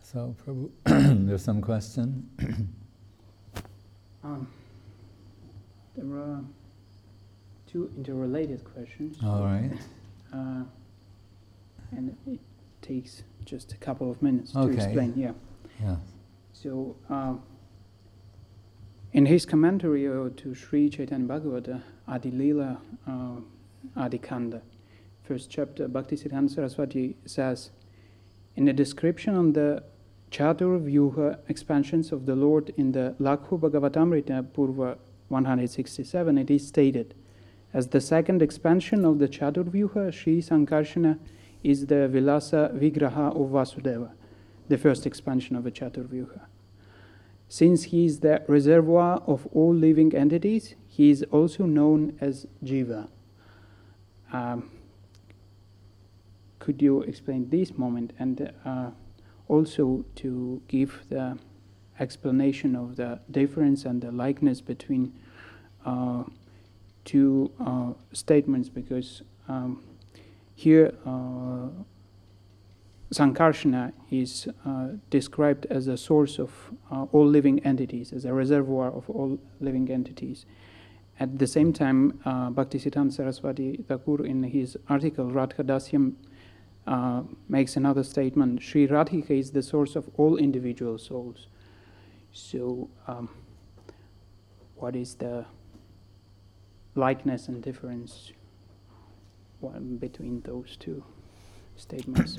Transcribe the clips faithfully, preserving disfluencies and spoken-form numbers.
So, Prabhu, there's some question? um, there are two interrelated questions. All right. Uh, and it takes just a couple of minutes Okay. to explain. Yeah. Yeah. So, uh, in his commentary uh, to Sri Chaitanya Bhagavata, Adi Leela, uh, Adi Kanda, first chapter, Bhaktisiddhanta Saraswati says, in the description on the Chatur Vyuha expansions of the Lord in the Lakhu Bhagavatamrita Purva one sixty-seven, it is stated, as the second expansion of the Chatur Vyuha, Sri Sankarshana is the Vilasa Vigraha of Vasudeva, the first expansion of the Chatur Vyuha. Since he is the reservoir of all living entities, he is also known as Jiva. Um, could you explain this moment and uh, also to give the explanation of the difference and the likeness between uh, two uh, statements, because um, here uh, Sankarshana is uh, described as a source of uh, all living entities, as a reservoir of all living entities. At the same time, uh, Bhaktisiddhanta Saraswati Thakur in his article Radha Dasyam uh, makes another statement, Sri Radhika is the source of all individual souls. So, um, what is the likeness and difference between those two statements?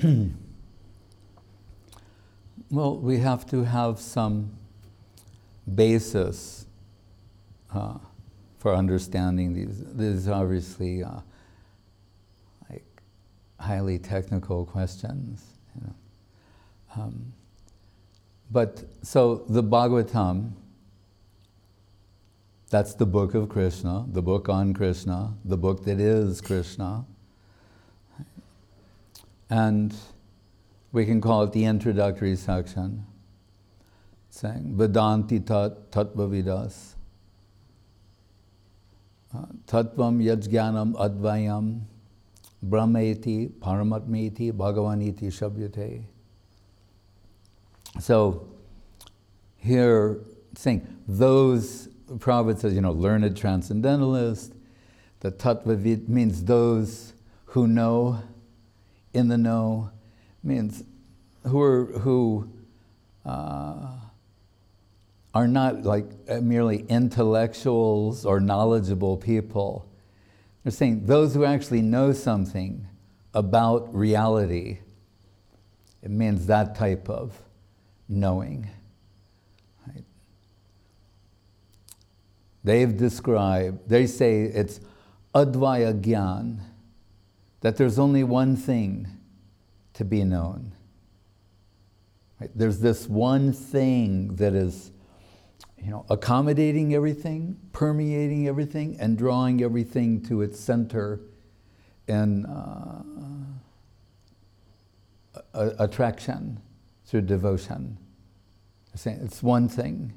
Well, we have to have some basis uh, for understanding these. These are obviously uh, like highly technical questions. You know. Um, but so the Bhagavatam, that's the book of Krishna, the book on Krishna, the book that is Krishna. And we can call it the introductory section, saying Vedanti tat tattva vidas, tattvam yajnanam advayam, brahmeti paramatmeti bhagavaniti shabhyate. So here saying those, Prabhupada says, you know, learned transcendentalist, the tattva vid means those who know, in the know, means who are, who uh, are not like merely intellectuals or knowledgeable people. They're saying those who actually know something about reality. It means that type of knowing. Right? They've described, they say it's Advaya Gyan, that there's only one thing to be known. Right? There's this one thing that is, you know, accommodating everything, permeating everything, and drawing everything to its center in uh, a, a attraction through devotion. I'm saying it's one thing.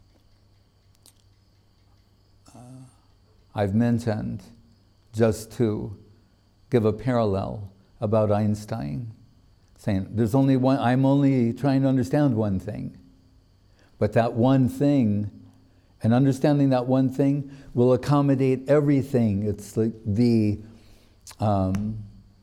Uh, I've mentioned, just to give a parallel about Einstein, saying there's only one, I'm only trying to understand one thing. But that one thing, and understanding that one thing, will accommodate everything. It's like the, um,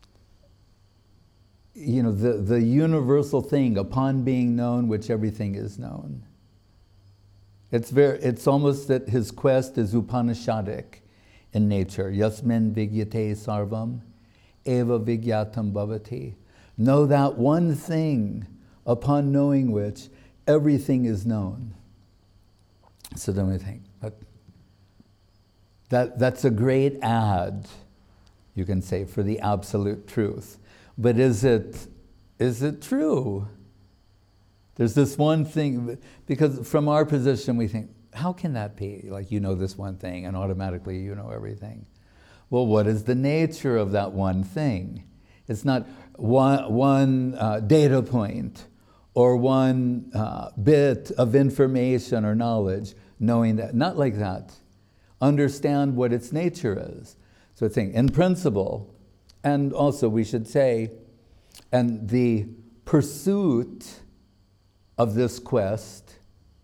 you know, the, the universal thing, upon being known, which everything is known. It's very, it's almost that his quest is Upanishadic in nature. Yasmin vigyate sarvam, eva vigyatam bhavati. Know that one thing, upon knowing which everything is known. So then we think, but that, that's a great ad, you can say, for the absolute truth. But is it, is it true? There's this one thing, because from our position we think, how can that be? Like, you know this one thing and automatically you know everything. Well, what is the nature of that one thing? It's not one, one uh, data point or one uh, bit of information or knowledge, knowing that. Not like that. Understand what its nature is. So it's saying, in principle, and also we should say, and the pursuit of this quest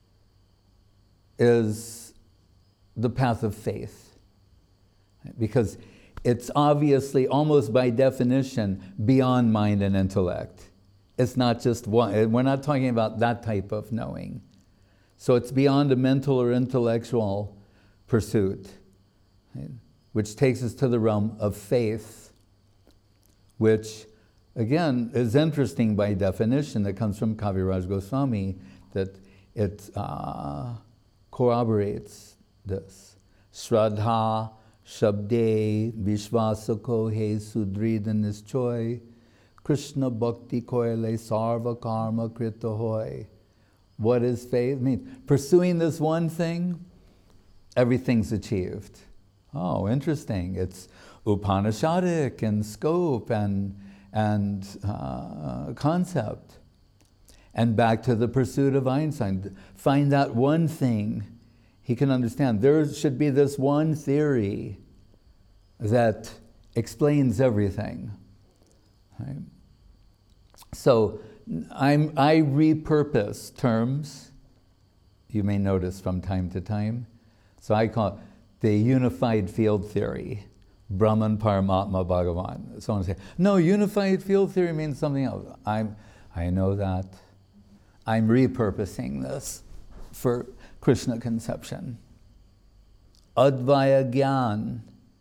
is the path of faith. Because it's obviously, almost by definition, beyond mind and intellect. It's not just one, we're not talking about that type of knowing. So it's beyond a mental or intellectual pursuit, right? Which takes us to the realm of faith, which, again, is interesting by definition. That comes from Kaviraj Goswami, that it uh, corroborates this. Shraddha, Shabde, Vishvasako, He Sudrida Nischoy, Krishna Bhakti Koile Sarva Karma Krita Hoy. What is faith? It means pursuing this one thing, everything's achieved. Oh, interesting. It's Upanishadic in scope and, and uh, concept. And back to the pursuit of Einstein. Find that one thing he can understand. There should be this one theory that explains everything. Right? So I'm, I repurpose terms, you may notice from time to time. So I call it the unified field theory, Brahman, Paramatma, Bhagavan. Someone say, no, unified field theory means something else. I'm, I know that. I'm repurposing this for Krishna conception. Advaya Gyan,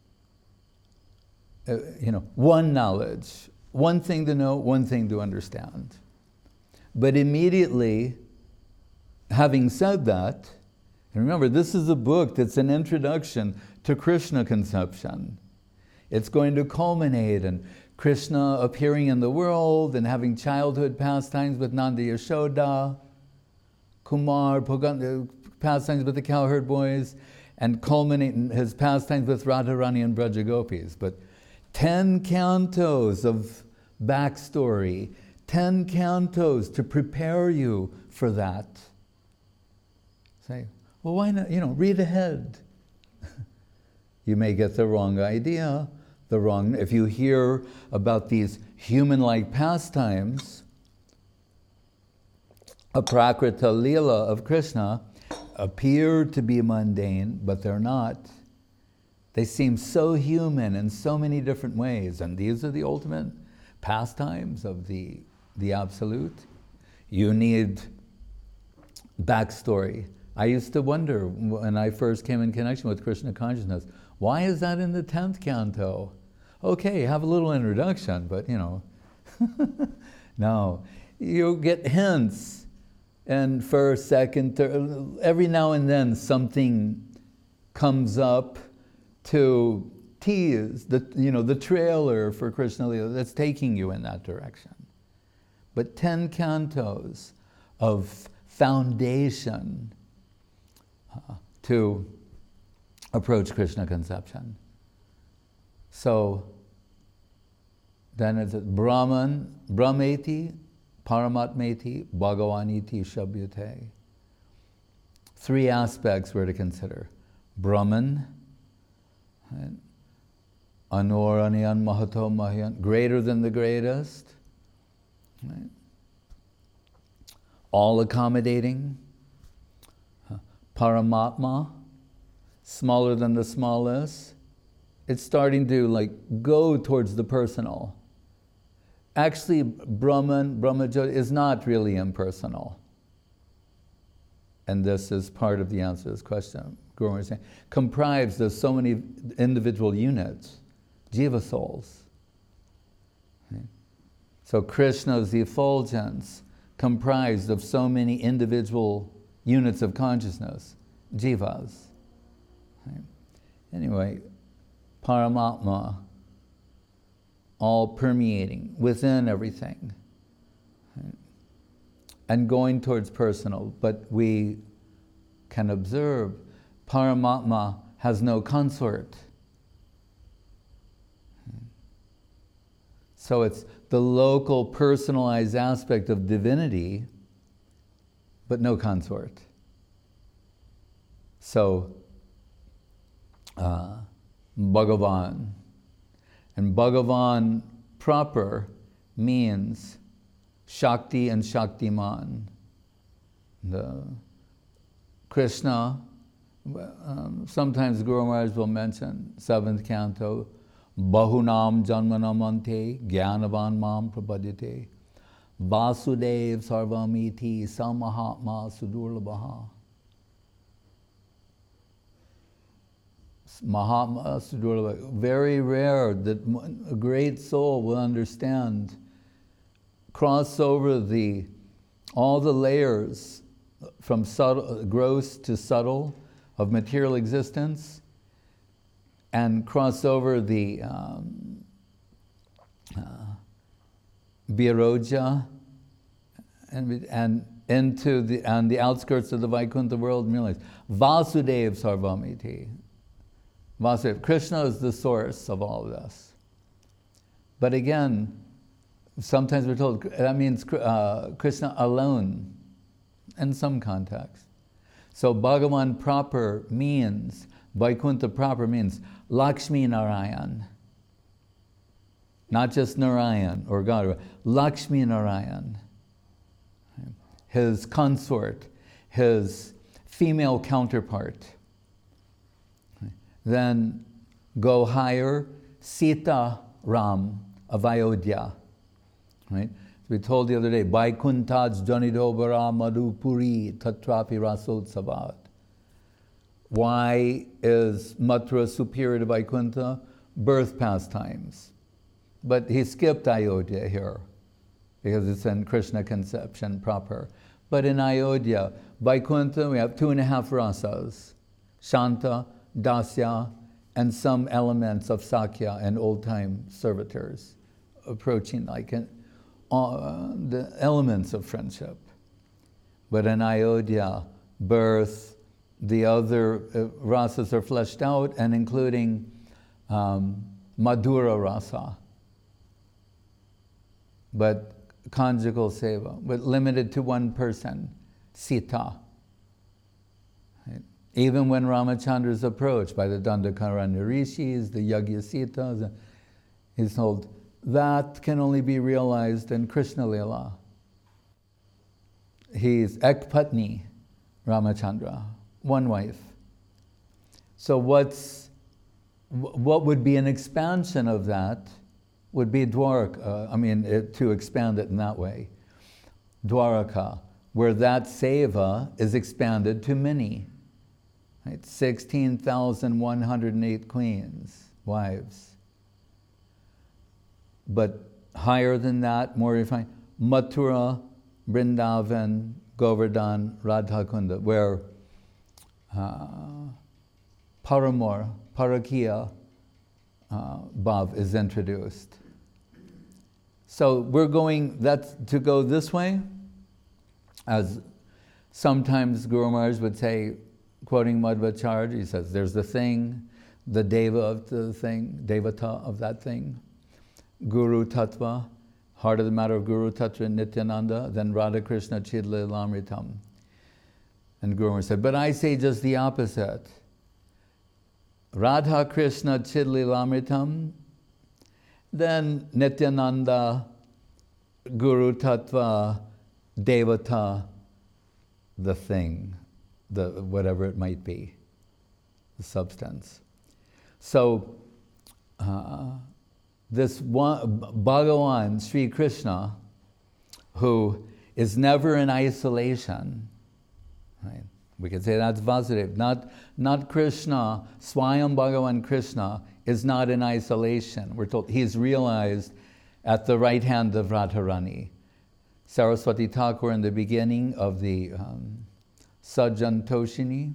uh, you know, one knowledge, one thing to know, one thing to understand. But immediately, having said that, and remember, this is a book that's an introduction to Krishna conception. It's going to culminate in Krishna appearing in the world and having childhood pastimes with Nanda Yashoda, Kumar, pastimes with the cowherd boys, and culminating his pastimes with Radharani and Brajagopis. But ten cantos of backstory, ten cantos to prepare you for that. Say, well, why not, you know, read ahead. You may get the wrong idea, the wrong, if you hear about these human-like pastimes, a Prakrita Leela of Krishna appear to be mundane, but they're not. They seem so human in so many different ways, and these are the ultimate pastimes of the, the Absolute. You need backstory. I used to wonder when I first came in connection with Krishna consciousness, why is that in the tenth canto? Okay, have a little introduction, but you know, no. You get hints, and first, second, third, every now and then something comes up to tease the, you know, the trailer for Krishna Leela that's taking you in that direction. But ten cantos of foundation uh, to approach Krishna conception. So then it's Brahman, Brahmeti, Paramatmeti, Bhagavaniti, Shabhyate. Three aspects we're to consider. Brahman, right? Anuraniyan Mahato Mahyan, greater than the greatest, right? All accommodating. Paramatma, smaller than the smallest. It's starting to like go towards the personal. Actually, Brahman, Brahmajyoti is not really impersonal. And this is part of the answer to this question. Guru was saying, comprised of so many individual units, jiva souls. Okay. So Krishna is the effulgence, comprised of so many individual units of consciousness, jivas. Okay. Anyway, Paramatma, all permeating within everything. Right? And going towards personal, but we can observe Paramatma has no consort. So it's the local personalized aspect of divinity, but no consort. So, uh, Bhagavan. And Bhagavan proper means Shakti and Shaktiman, The Krishna, um, sometimes Guru Maharaj will mention, seventh canto, Bahunam Janmanamante Gyanavan Mam Prapadite Vasudev Sarvamiti Samahatma Sudurlabha. Mahatma Sudurlabha. Very rare that a great soul will understand, cross over the all the layers from subtle, gross to subtle of material existence, and cross over the um, uh, Viraja and, and into the and the outskirts of the Vaikuntha world and realize Vasudev Sarvamiti. Vasudeva, Krishna is the source of all of this. But again, sometimes we're told that means uh, Krishna alone in some context. So Bhagavan proper means, Vaikuntha proper means Lakshmi Narayan. Not just Narayan or God, Lakshmi Narayan. His consort, his female counterpart. Then go higher, Sita Ram of Ayodhya. Right? We told the other day, Vaikuntaj Janidobara Madhupuri Tatrapi Rasotsavat. Why is Mathura superior to Vaikuntha? Birth pastimes. But he skipped Ayodhya here, because it's in Krishna conception proper. But in Ayodhya, Vaikuntha, we have two and a half rasas, Shanta, Dasya, and some elements of Sakya and old-time servitors, approaching like an, uh, the elements of friendship. But in Ayodhya, birth, the other uh, rasas are fleshed out, and including um, Madhura rasa. But conjugal seva, but limited to one person, Sita. Right? Even when Ramachandra is approached by the Dandakaranya rishis, the Yagyasitas, he's told that can only be realized in Krishna Lila. He's Ekpatni Ramachandra, one wife. So what's what would be an expansion of that would be Dwaraka, I mean, it, to expand it in that way. Dwaraka, where that seva is expanded to many. Right? sixteen thousand one hundred eight queens, wives. But higher than that, more refined, Mathura, Vrindavan, Govardhan, Radhakunda, where uh, Paramor, Parakiya uh, Bhav is introduced. So we're going, that's to go this way, as sometimes Guru Maharaj would say, quoting Madhvacharya, he says, there's the thing, the deva of the thing, devata of that thing, Guru Tattva, heart of the matter of Guru Tattva Nityananda, then Radha Krishna Chidlilamritam. And Guru Maharaj said, but I say just the opposite. Radha Krishna Chidlilamritam, then Nityananda, Guru Tattva, Devata, the thing, the whatever it might be, the substance. So, uh, this one, Bhagavan, Sri Krishna, who is never in isolation, right? We could say that's Vasudeva. Not, not Krishna, Swayam Bhagavan Krishna is not in isolation. We're told he's realized at the right hand of Radharani. Saraswati Thakur in the beginning of the um, Sajjan Toshini,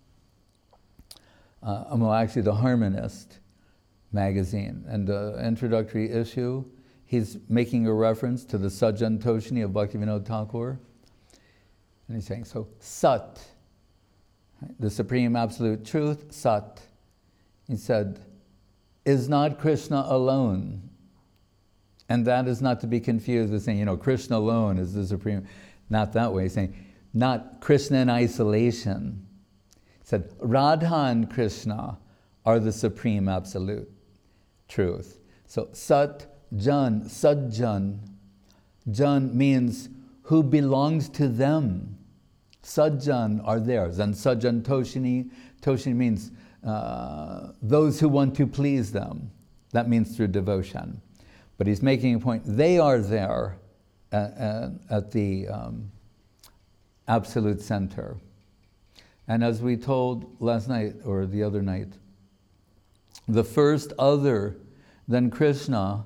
uh, well actually the Harmonist magazine, and the introductory issue, he's making a reference to the Sajjan Toshini of Bhaktivinoda Thakur. And he's saying, so Sat, the Supreme Absolute Truth, Sat, he said, is not Krishna alone. And that is not to be confused with saying, you know, Krishna alone is the Supreme. Not that way. He's saying, not Krishna in isolation. He said, Radha and Krishna are the Supreme Absolute Truth. So Sat Jan, Sadjan, Jan means who belongs to them. Sajjan are theirs. And Sajjan Toshini, Toshini means uh, those who want to please them. That means through devotion. But he's making a point. They are there at, at, at the um, absolute center. And as we told last night, or the other night, the first other than Krishna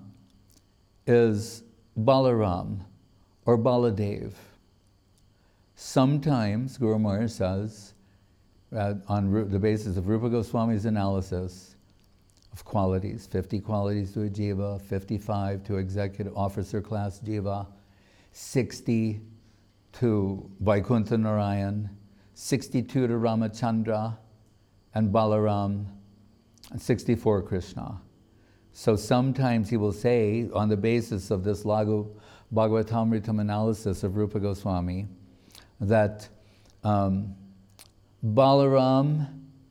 is Balaram, or Baladev. Sometimes, Guru Maharaj says, uh, on the basis of Rupa Goswami's analysis of qualities, fifty qualities to a jiva, fifty-five to executive officer class jiva, sixty to Vaikuntha Narayan, sixty-two to Ramachandra and Balaram, and sixty-four Krishna. So sometimes he will say, on the basis of this Lagu Bhagavatamritam analysis of Rupa Goswami, that um, Balaram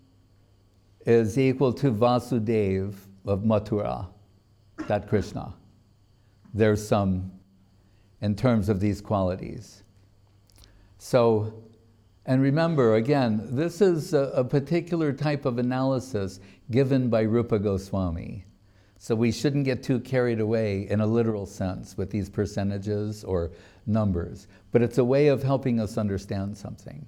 is equal to Vasudeva of Mathura, that Krishna. There's some, in terms of these qualities. So, and remember, again, this is a, a particular type of analysis given by Rupa Goswami. So we shouldn't get too carried away in a literal sense with these percentages or numbers, but it's a way of helping us understand something.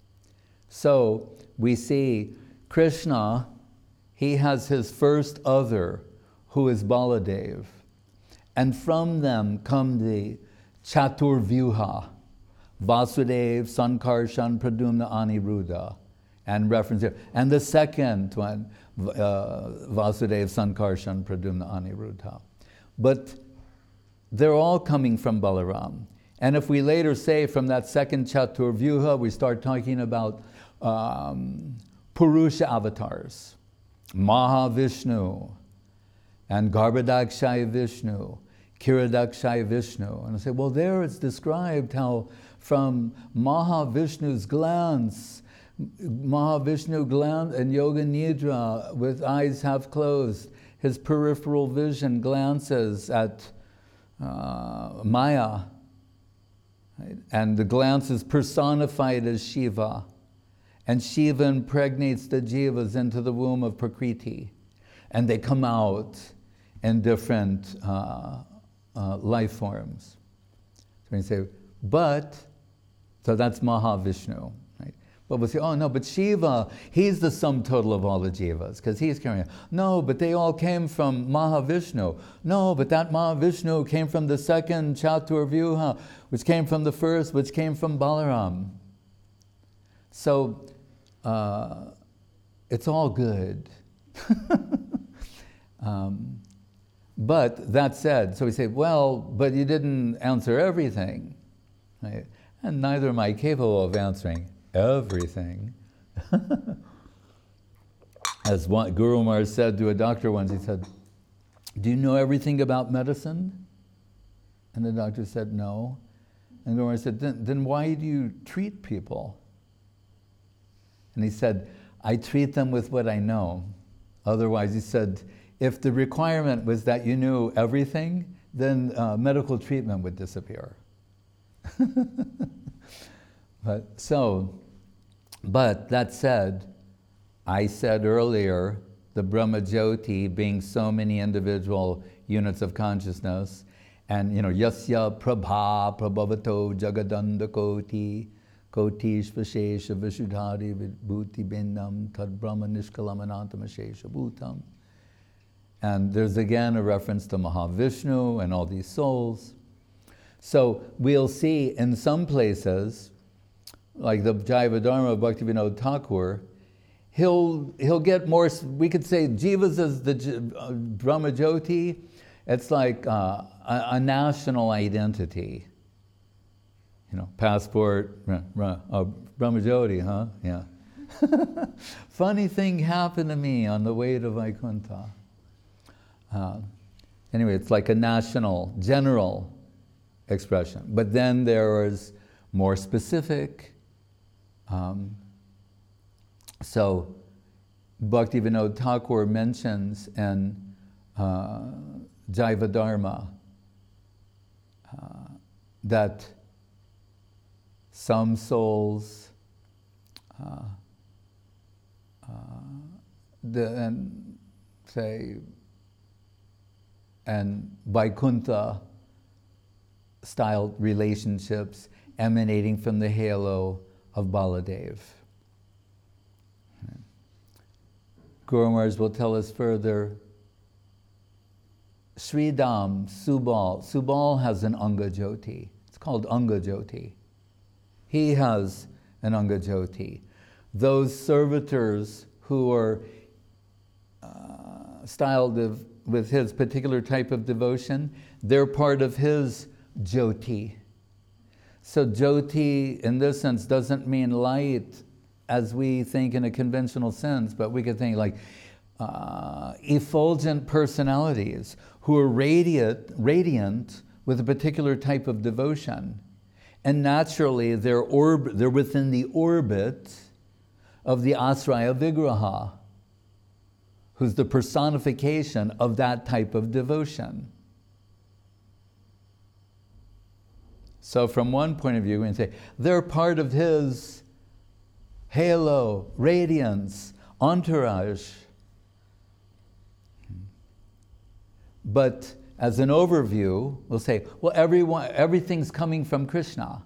So we see Krishna, he has his first other, who is Baladev, and from them come the Chaturvyuha, Vasudeva, Sankarshan, Pradyumna, Aniruddha, and reference here. And the second one, uh, Vasudeva, Sankarshan, Pradyumna, Aniruddha. But they're all coming from Balaram. And if we later say from that second Chaturvyuha, we start talking about um, Purusha avatars, Mahavishnu, and Garbhodakshaya Vishnu, Kiradakshaya Vishnu. And I say, well, there it's described how from Mahavishnu's glance, Mahavishnu glance and Yoga Nidra with eyes half closed, his peripheral vision glances at uh, Maya, right? And the glance is personified as Shiva. And Shiva impregnates the jivas into the womb of Prakriti. And they come out in different uh, uh, life forms. So we say, but, so that's Mahavishnu. Right? But we'll say, oh no, but Shiva, he's the sum total of all the jivas, because he's carrying it. No, but they all came from Mahavishnu. No, but that Mahavishnu came from the second Chaturvyuha, which came from the first, which came from Balaram. So, uh, it's all good. um, but that said, so we say, well, but you didn't answer everything. Right? And neither am I capable of answering everything. As one, Guru Maharaj said to a doctor once, he said, do you know everything about medicine? And the doctor said, no. And Guru Maharaj said, then, then why do you treat people? And he said, I treat them with what I know. Otherwise, he said, if the requirement was that you knew everything, then uh, medical treatment would disappear. But so, but that said, I said earlier, the Brahma Jyoti being so many individual units of consciousness, and you know, yasya prabha prabhavato jagadanda koti, kotish vashesha vishudhari vibhuti bindam tad brahma nishkalamanantam ashesha bhutam. And there's again a reference to Mahavishnu and all these souls. So we'll see in some places, like the Jaiva Dharma of Bhaktivinoda Thakur, he'll, he'll get more, we could say jivas as the uh, Brahma Jyoti, it's like uh, a, a national identity. You know, passport, uh, uh, Brahma Jyoti, huh? Yeah. Funny thing happened to me on the way to Vaikuntha. Uh, anyway, it's like a national, general expression. But then there is more specific. Um, so, Bhaktivinoda Thakur mentions in uh, Jaiva Dharma uh, that some souls uh, uh, the, and say, and Vaikuntha style relationships emanating from the halo of Baladev. Guru Maharaj will tell us further, Sridham, Subal, Subal has an Anga Jyoti. It's called Anga Jyoti. He has an Anga Jyoti. Those servitors who are uh, styled of, with his particular type of devotion, they're part of his Jyoti. So Jyoti, in this sense, doesn't mean light as we think in a conventional sense, but we could think like uh, effulgent personalities who are radiant, radiant with a particular type of devotion. And naturally, they're, orb- they're within the orbit of the Asraya Vigraha, who's the personification of that type of devotion. So from one point of view, we can say, they're part of his halo, radiance, entourage. But as an overview, we'll say, well, everyone, everything's coming from Krishna.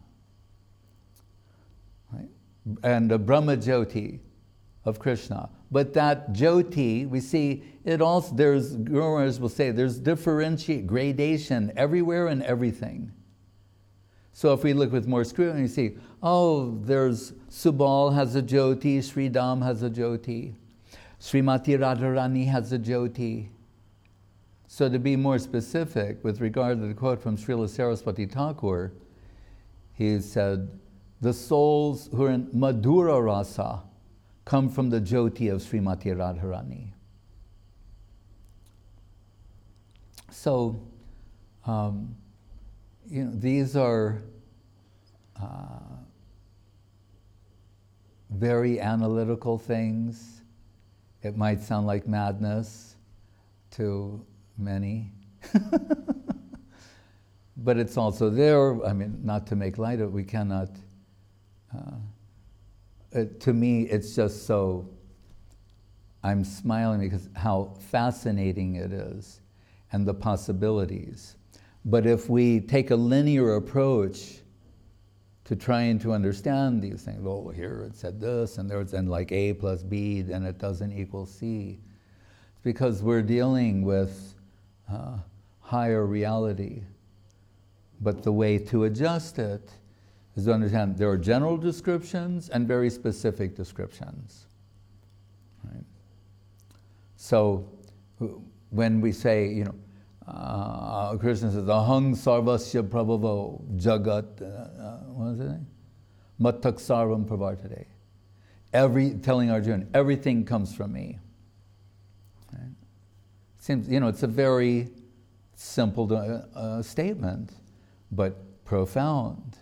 Right? And the Brahma Jyoti of Krishna. But that Jyoti, we see, it also, there's, Guru Maharaj will say, there's differentiate, gradation everywhere and everything. So if we look with more scrutiny, you see, oh, there's Subal has a Jyoti, Sridham has a Jyoti, Srimati Radharani has a Jyoti. So to be more specific, with regard to the quote from Srila Saraswati Thakur, he said, the souls who are in Madhura Rasa come from the Jyoti of Srimati Radharani. So, um, you know, these are uh, very analytical things. It might sound like madness to many, but it's also there. I mean, not to make light of it, we cannot, uh, it, to me, it's just so, I'm smiling because how fascinating it is and the possibilities. But if we take a linear approach to trying to understand these things, well, here it said this, and there's and like A plus B, then it doesn't equal C. It's because we're dealing with uh, higher reality. But the way to adjust it is to understand there are general descriptions and very specific descriptions. Right? So when we say, you know, Uh, Krishna says, Ahang sarvasya prabhavo jagat, uh, uh, what is it? Mattak sarvam pravartate. Every, telling Arjuna, everything comes from me. Right? Seems, you know, it's a very simple uh, uh, statement, but profound.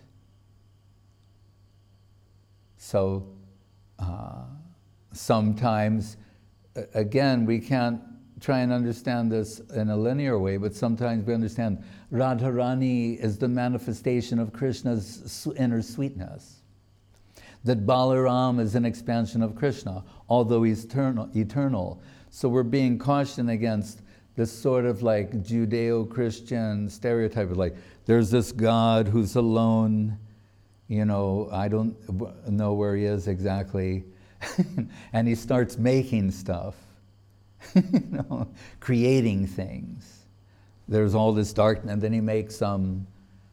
So, uh, sometimes, again, we can't try and understand this in a linear way, but sometimes we understand Radharani is the manifestation of Krishna's inner sweetness. That Balaram is an expansion of Krishna, although he's eternal. eternal. So we're being cautioned against this sort of like Judeo-Christian stereotype of like, there's this God who's alone, you know, I don't know where he is exactly, and he starts making stuff. You know, creating things. There's all this darkness, and then he makes some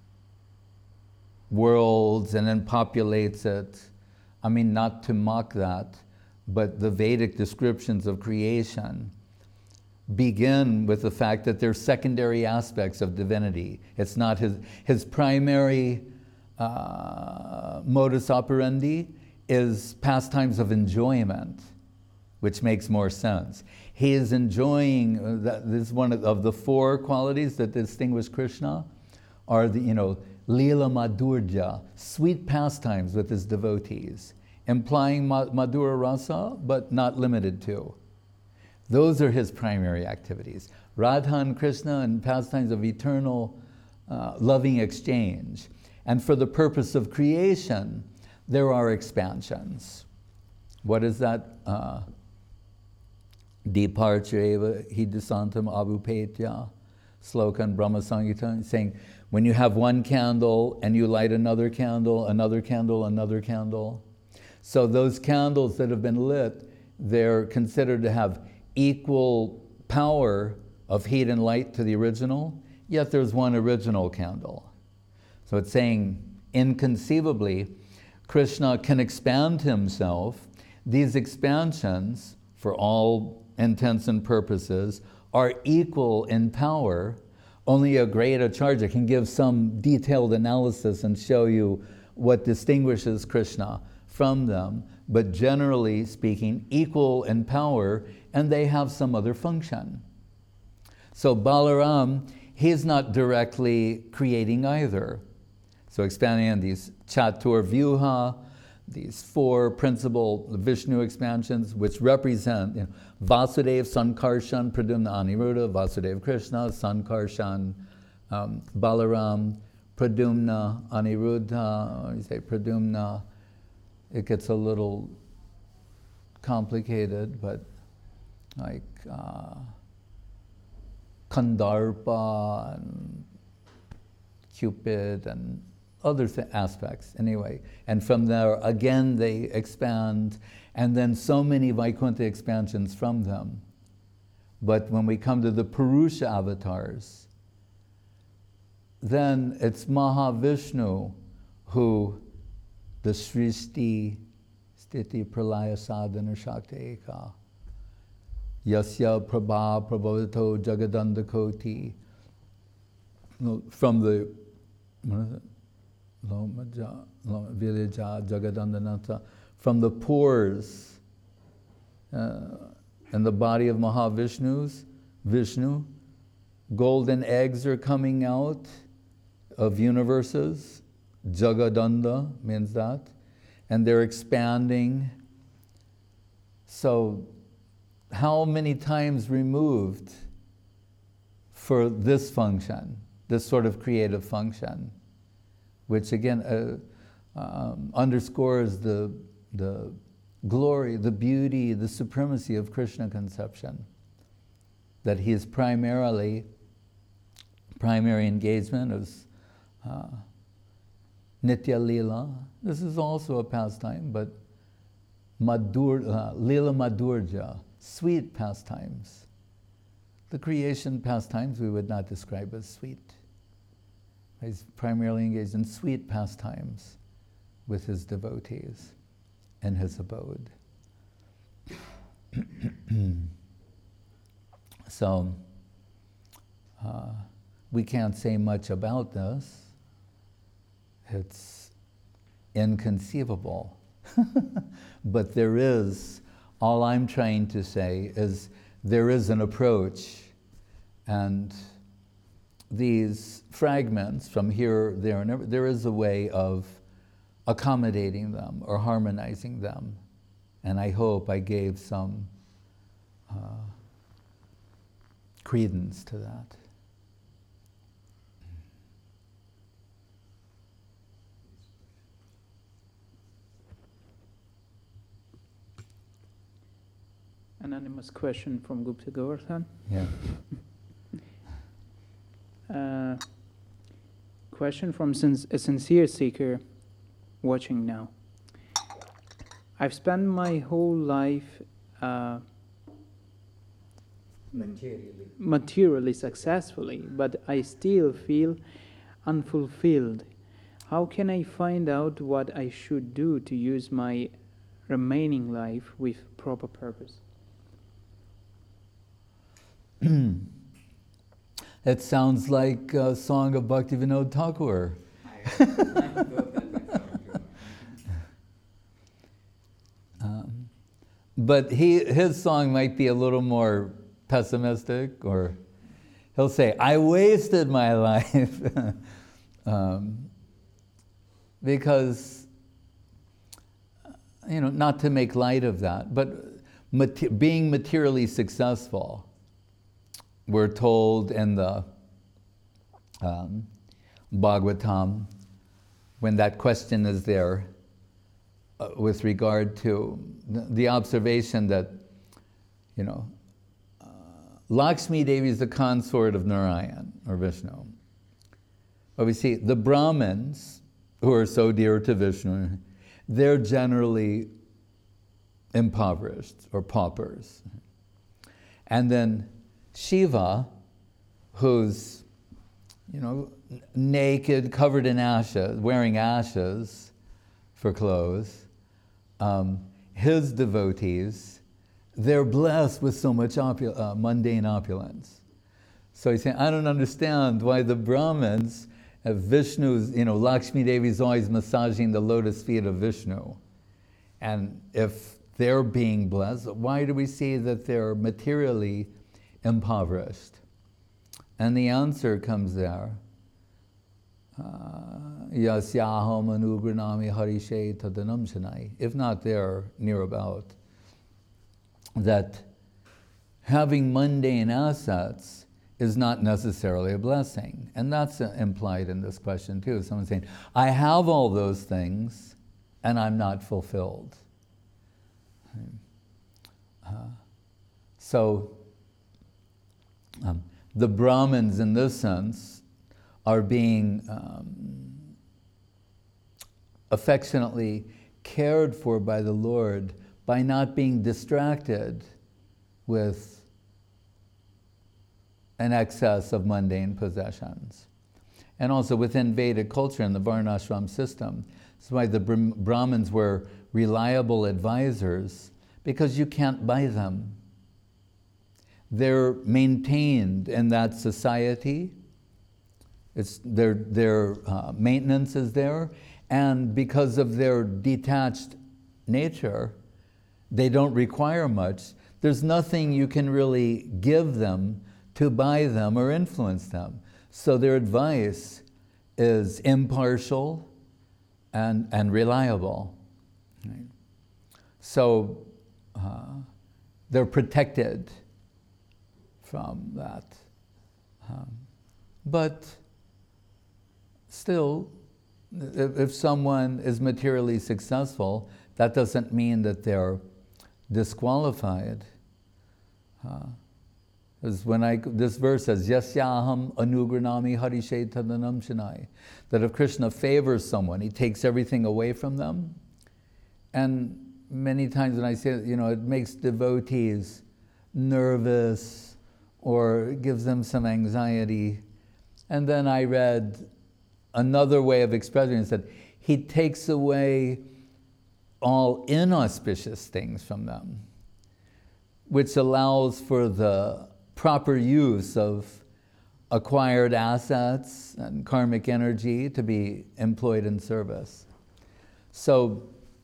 worlds and then populates it. I mean, not to mock that, but the Vedic descriptions of creation begin with the fact that there's secondary aspects of divinity. It's not his, his primary uh, modus operandi is pastimes of enjoyment, which makes more sense. He is enjoying, that, this is one of, of the four qualities that distinguish Krishna, are the, you know, Lila Madhurja, sweet pastimes with his devotees, implying ma- Madhura Rasa, but not limited to. Those are his primary activities. Radha and Krishna and pastimes of eternal uh, loving exchange. And for the purpose of creation, there are expansions. What is that? Uh, Departure eva hidusantam abhupetya slokan Brahma Samhita, saying when you have one candle and you light another candle, another candle, another candle. So those candles that have been lit, they're considered to have equal power of heat and light to the original, yet there's one original candle. So it's saying, inconceivably, Krishna can expand himself. These expansions, for all intents and purposes, are equal in power. Only a great acharya can give some detailed analysis and show you what distinguishes Krishna from them, but generally speaking, equal in power, and they have some other function. So Balaram, he's not directly creating either. So expanding on these Chatur Vyuha, these four principal Vishnu expansions, which represent, you know, Vasudeva, Sankarshan, Pradyumna, Aniruddha, Vasudeva Krishna, Sankarshan, um, Balaram, Pradyumna, Aniruddha, you say Pradyumna, it gets a little complicated, but like uh, Kandarpa and Cupid and other th- aspects anyway. And from there, again, they expand, and then so many Vaikuntha expansions from them. But when we come to the Purusha avatars, then it's Mahavishnu who, the Srishti, Sthiti, Pralaya, Sadhana, Shakti, Eka, Yasya, Prabha, Prabhavato, Jagadandakoti, from the, what is it? Lomaja, Vilaja, Jagadandanata, from the pores uh, and the body of Mahavishnu's, Vishnu, golden eggs are coming out of universes. Jagadanda means that. And they're expanding. So, how many times removed for this function, this sort of creative function? Which again uh, um, underscores the, the glory, the beauty, the supremacy of Krishna conception. That he is primarily, primary engagement is uh, Nitya Lila. This is also a pastime, but Madur, uh, Lila Madhurja, sweet pastimes. The creation pastimes we would not describe as sweet. He's primarily engaged in sweet pastimes with his devotees in his abode. So, uh, we can't say much about this. It's inconceivable. But there is, all I'm trying to say is there is an approach, and these fragments from here, there, and ever, there is a way of accommodating them or harmonizing them. And I hope I gave some uh, credence to that. Anonymous question from Gupta Govardhan. Yeah. Uh, question from sin- a sincere seeker watching now. I've spent my whole life uh, Materially. materially successfully, but I still feel unfulfilled. How can I find out what I should do to use my remaining life with proper purpose? It sounds like a song of Bhaktivinoda Thakur. um, but he, his song might be a little more pessimistic, or he'll say, I wasted my life. um, because, you know, not to make light of that, but mate- being materially successful, we're told in the um, Bhagavatam, when that question is there, uh, with regard to the, the observation that, you know, uh, Lakshmi Devi is the consort of Narayan or Vishnu. But we see the Brahmins, who are so dear to Vishnu, they're generally impoverished or paupers. And then Shiva, who's, you know, naked, covered in ashes, wearing ashes for clothes, um, his devotees, they're blessed with so much opul- uh, mundane opulence. So he's saying, I don't understand why the Brahmins, uh, Vishnu's, you know, Lakshmi Devi's always massaging the lotus feet of Vishnu. And if they're being blessed, why do we see that they're materially impoverished? And the answer comes there. Yasyaham anugranami harishe tadanam shanai. If not there, near about. That having mundane assets is not necessarily a blessing. And that's implied in this question too. Someone's saying, I have all those things and I'm not fulfilled. Uh, so, um, the Brahmins in this sense are being um, affectionately cared for by the Lord by not being distracted with an excess of mundane possessions. And also within Vedic culture and the Varnashram system, that's why the Brahmins were reliable advisors, because you can't buy them. They're maintained in that society. It's their their uh, maintenance is there, and because of their detached nature, they don't require much. There's nothing you can really give them to buy them or influence them. So their advice is impartial and and reliable. Right? So uh, they're protected from that. Um, but still, if, if someone is materially successful, that doesn't mean that they're disqualified. Uh, As when I, this verse says, Yasyaham anugranami harishe tadanam shanai, that if Krishna favors someone, he takes everything away from them. And many times when I say it, you know, it makes devotees nervous or gives them some anxiety. And then I read another way of expressing it, that he takes away all inauspicious things from them, which allows for the proper use of acquired assets and karmic energy to be employed in service. So,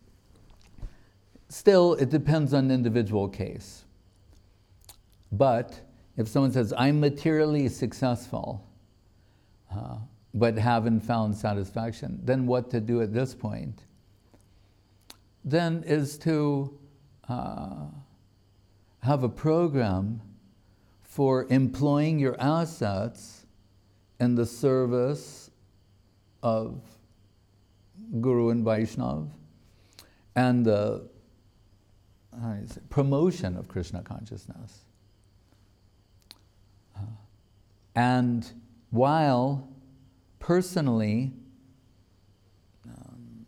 still, it depends on the individual case. But if someone says, I'm materially successful, uh, but haven't found satisfaction, then what to do at this point? Then is to uh, have a program for employing your assets in the service of Guru and Vaishnav and the how do you say, promotion of Krishna consciousness. Uh, and while personally um,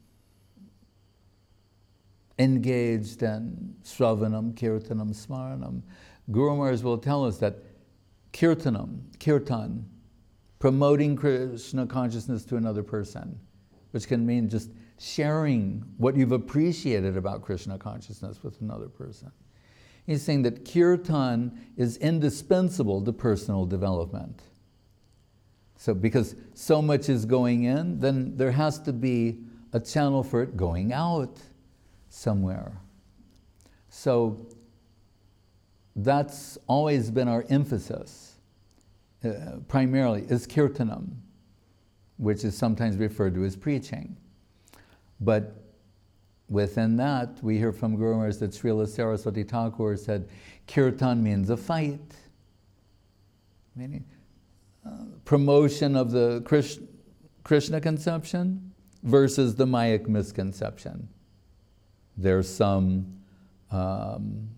engaged in Shravanam, Kirtanam, Smaranam, Guru Maharaj will tell us that Kirtanam, Kirtan, promoting Krishna consciousness to another person, which can mean just sharing what you've appreciated about Krishna consciousness with another person. He's saying that Kirtan is indispensable to personal development. So because so much is going in, then there has to be a channel for it going out somewhere. So that's always been our emphasis, uh, primarily, is Kirtanam, which is sometimes referred to as preaching. But within that, we hear from Guru Maharaj that Srila Saraswati Thakur said, Kirtan means a fight. Meaning, uh, promotion of the Krishna, Krishna conception versus the Mayak misconception. there's some, um,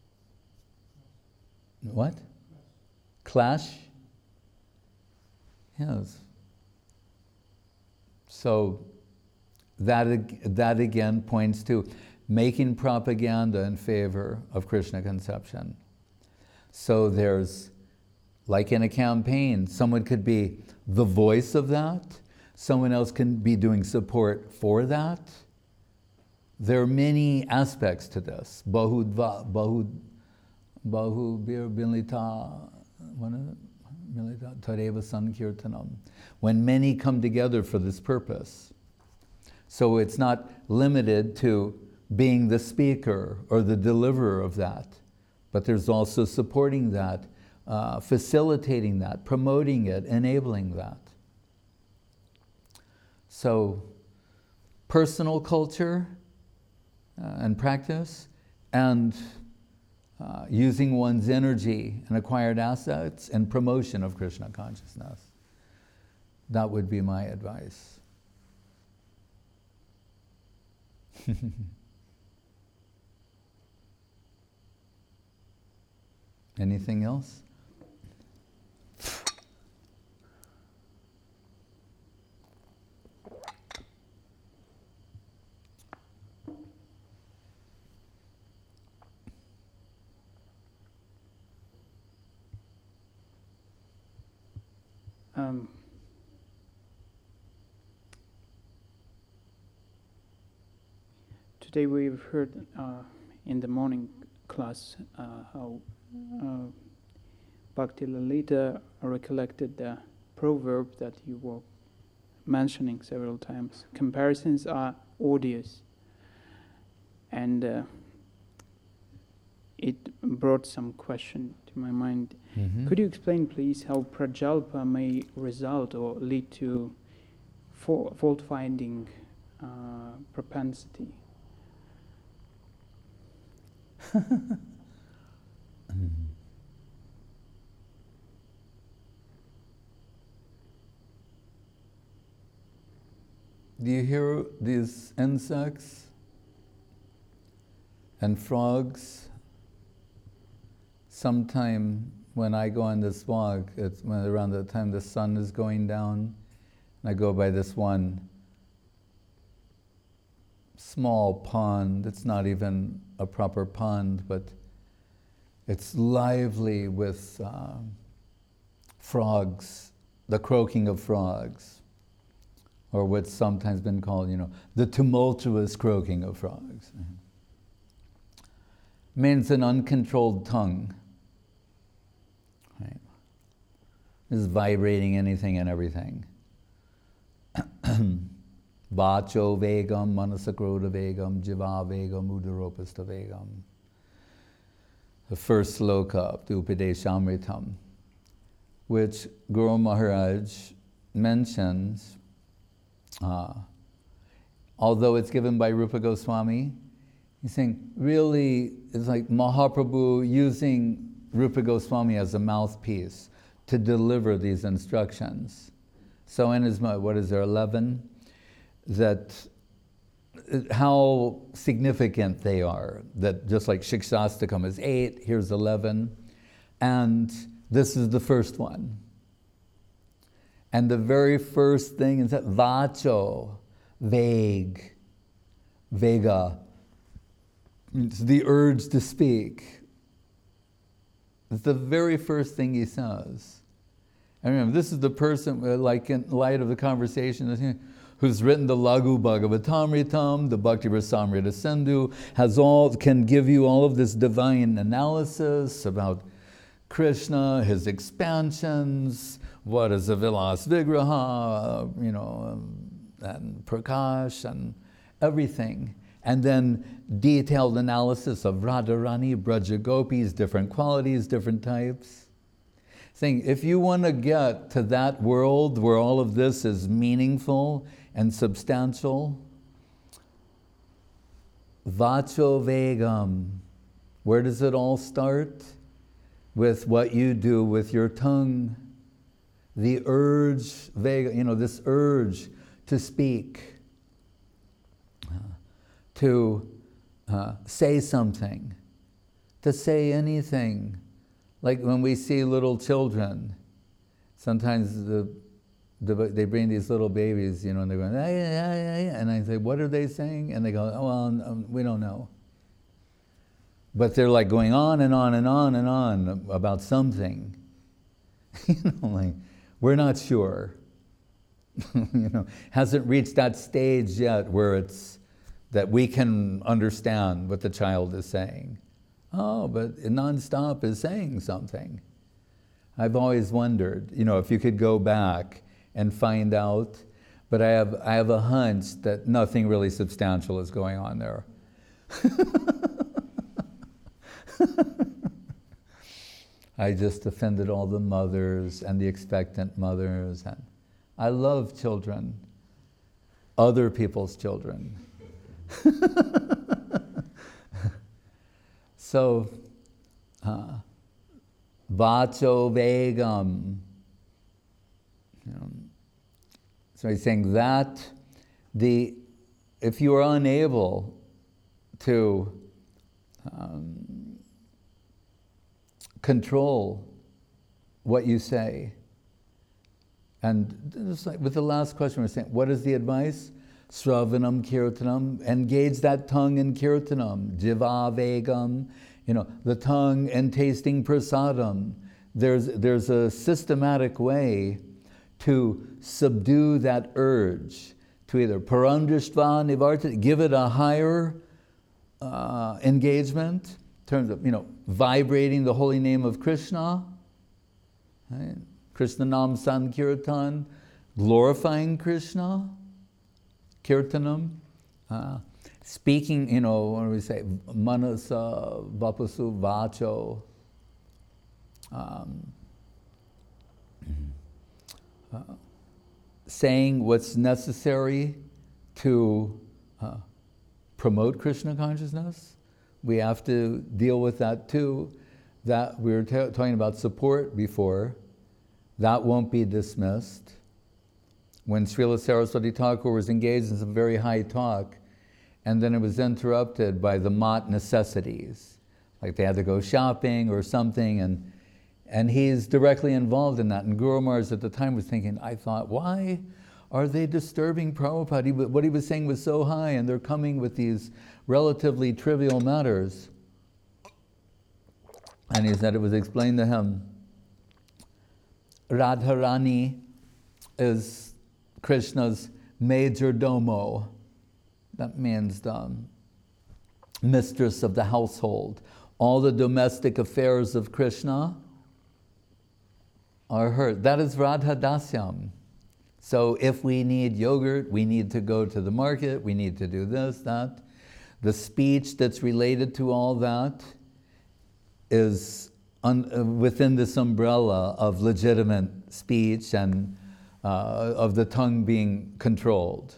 what? Clash? Yes. So that, that again points to making propaganda in favor of Krishna conception. So there's, like in a campaign, someone could be the voice of that, someone else can be doing support for that. There are many aspects to this. Bahudva, bahud, bahu bir bilita, what is it? Milita Tareva Sankirtanam. When many come together for this purpose. So it's not limited to being the speaker or the deliverer of that, but there's also supporting that, uh, facilitating that, promoting it, enabling that. So personal culture uh, and practice, and uh, using one's energy and acquired assets and promotion of Krishna consciousness. That would be my advice. Anything else? Um, today we've heard uh, in the morning class uh, how uh, Bhakti Lalita recollected the proverb that you were mentioning several times. Comparisons are odious. And uh, it brought some question to my mind. Mm-hmm. Could you explain, please, how prajalpa may result or lead to fa- fault-finding uh, propensity? mm. Do you hear these insects and frogs? Sometime when I go on this walk, it's when around the time the sun is going down, and I go by this one small pond. It's not even a proper pond, but it's lively with uh, frogs, the croaking of frogs, or what's sometimes been called, you know, the tumultuous croaking of frogs. Mm-hmm. Means an uncontrolled tongue. Right. Is vibrating anything and everything. Vacho vegam, manasakroda vegam, jiva vegam, udaropasta vegam. The first sloka of the Upadeshamritam, which Guru Maharaj mentions, uh, although it's given by Rupa Goswami, he's saying, really, it's like Mahaprabhu using Rupa Goswami as a mouthpiece to deliver these instructions. So in his, what is there, eleven? That how significant they are. That just like Shikshastakam is eight, here's eleven. And this is the first one. And the very first thing is that vacho, vague, vega. It's the urge to speak. It's the very first thing he says. And remember, this is the person, like in light of the conversation, who's written the Laghu Bhagavatamritam, the Bhakti Rasamrita Sindhu, has all, can give you all of this divine analysis about Krishna, his expansions, what is a Vilas Vigraha, you know, and Prakash, and everything. And then detailed analysis of Radharani, Braja Gopis, different qualities, different types. Saying, if you want to get to that world where all of this is meaningful and substantial, Vacho Vegam, where does it all start? With what you do with your tongue. The urge, Vega, you know, this urge to speak. To uh, say something, to say anything. Like when we see little children, sometimes the, the, they bring these little babies, you know, and they're going, ay, ay, ay, and I say, what are they saying? And they go, oh, well, um, we don't know. But they're like going on and on and on and on about something. You know, like, we're not sure. You know, hasn't reached that stage yet where it's that we can understand what the child is saying. Oh, but nonstop is saying something. I've always wondered, you know, if you could go back and find out, but I have I have a hunch that nothing really substantial is going on there. I just offended all the mothers and the expectant mothers, and I love children, other people's children. So, uh, vacho vegam. You know, so he's saying that the if you are unable to um, control what you say, and just like with the last question we're saying, what is the advice? Sravanam kirtanam, engage that tongue in kirtanam, jiva vegam, you know, the tongue and tasting prasadam. There's, there's a systematic way to subdue that urge, to either parandrishtva nivarta, give it a higher uh, engagement, in terms of, you know, vibrating the holy name of Krishna, right? Krishna Nam Sankirtan, glorifying Krishna, kirtanam, uh, speaking, you know, what do we say, manasa, vapasu, vacho, um, uh, saying what's necessary to uh, promote Krishna consciousness. We have to deal with that too. That we were t- talking about support before. That won't be dismissed. When Srila Saraswati Thakur was engaged in some very high talk, and then it was interrupted by the mat necessities, like they had to go shopping or something, and and he's directly involved in that. And Guru Maharaj at the time was thinking, I thought, why are they disturbing Prabhupada? He, what he was saying was so high, and they're coming with these relatively trivial matters. And he said it was explained to him, Radharani is Krishna's major domo. That means the mistress of the household. All the domestic affairs of Krishna are her. That is Radha Dasyam. So if we need yogurt, we need to go to the market, we need to do this, that. The speech that's related to all that is un- uh, within this umbrella of legitimate speech and uh, of the tongue being controlled.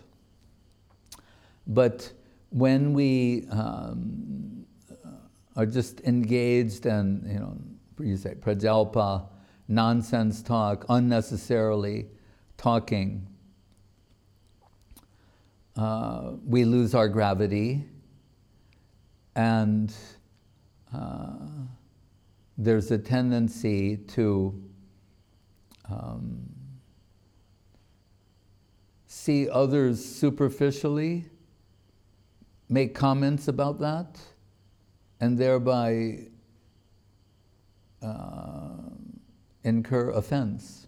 But when we um, are just engaged in, you know, you say prajalpa, nonsense talk, unnecessarily talking, uh, we lose our gravity, and uh, there's a tendency to um, see others superficially, make comments about that, and thereby uh, incur offense.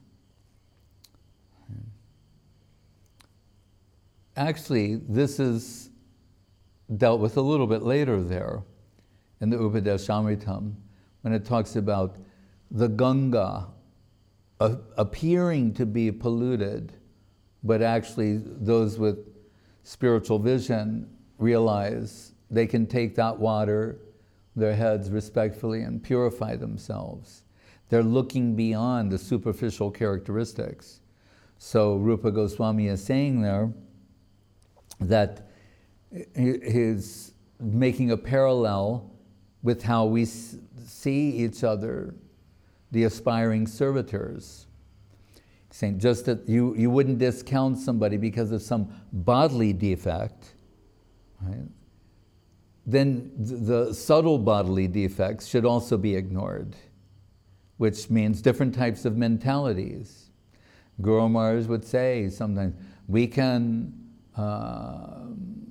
Actually, this is dealt with a little bit later there in the Upadeshamritam, when it talks about the Ganga uh, appearing to be polluted, but actually those with spiritual vision realize they can take that water, their heads respectfully, and purify themselves. They're looking beyond the superficial characteristics. So Rupa Goswami is saying there that he's making a parallel with how we see each other, the aspiring servitors. Saying just that you, you wouldn't discount somebody because of some bodily defect, right? then the subtle bodily defects should also be ignored, which means different types of mentalities. Guru Maharaj would say sometimes, we can uh,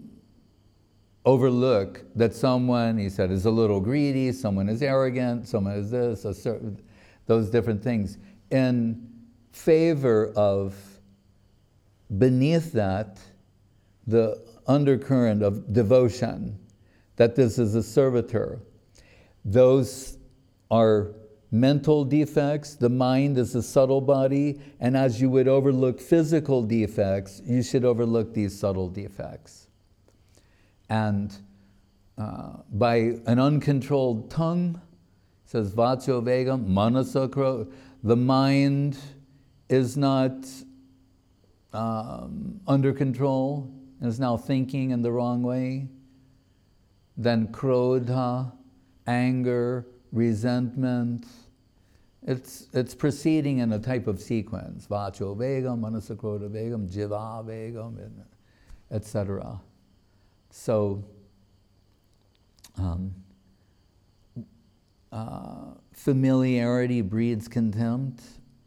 overlook that someone, he said, is a little greedy, someone is arrogant, someone is this, a certain, those different things, in favor of, beneath that, the undercurrent of devotion, that this is a servitor. Those are mental defects, the mind is a subtle body, and as you would overlook physical defects, you should overlook these subtle defects. And uh, by an uncontrolled tongue, it says vacho vegam, manasa kro, the mind is not um, under control, and is now thinking in the wrong way. Then krodha, anger, resentment, it's it's proceeding in a type of sequence. Vacho vegam, manasa krodha vegam, jiva vegam, et cetera. So, um, uh, familiarity breeds contempt.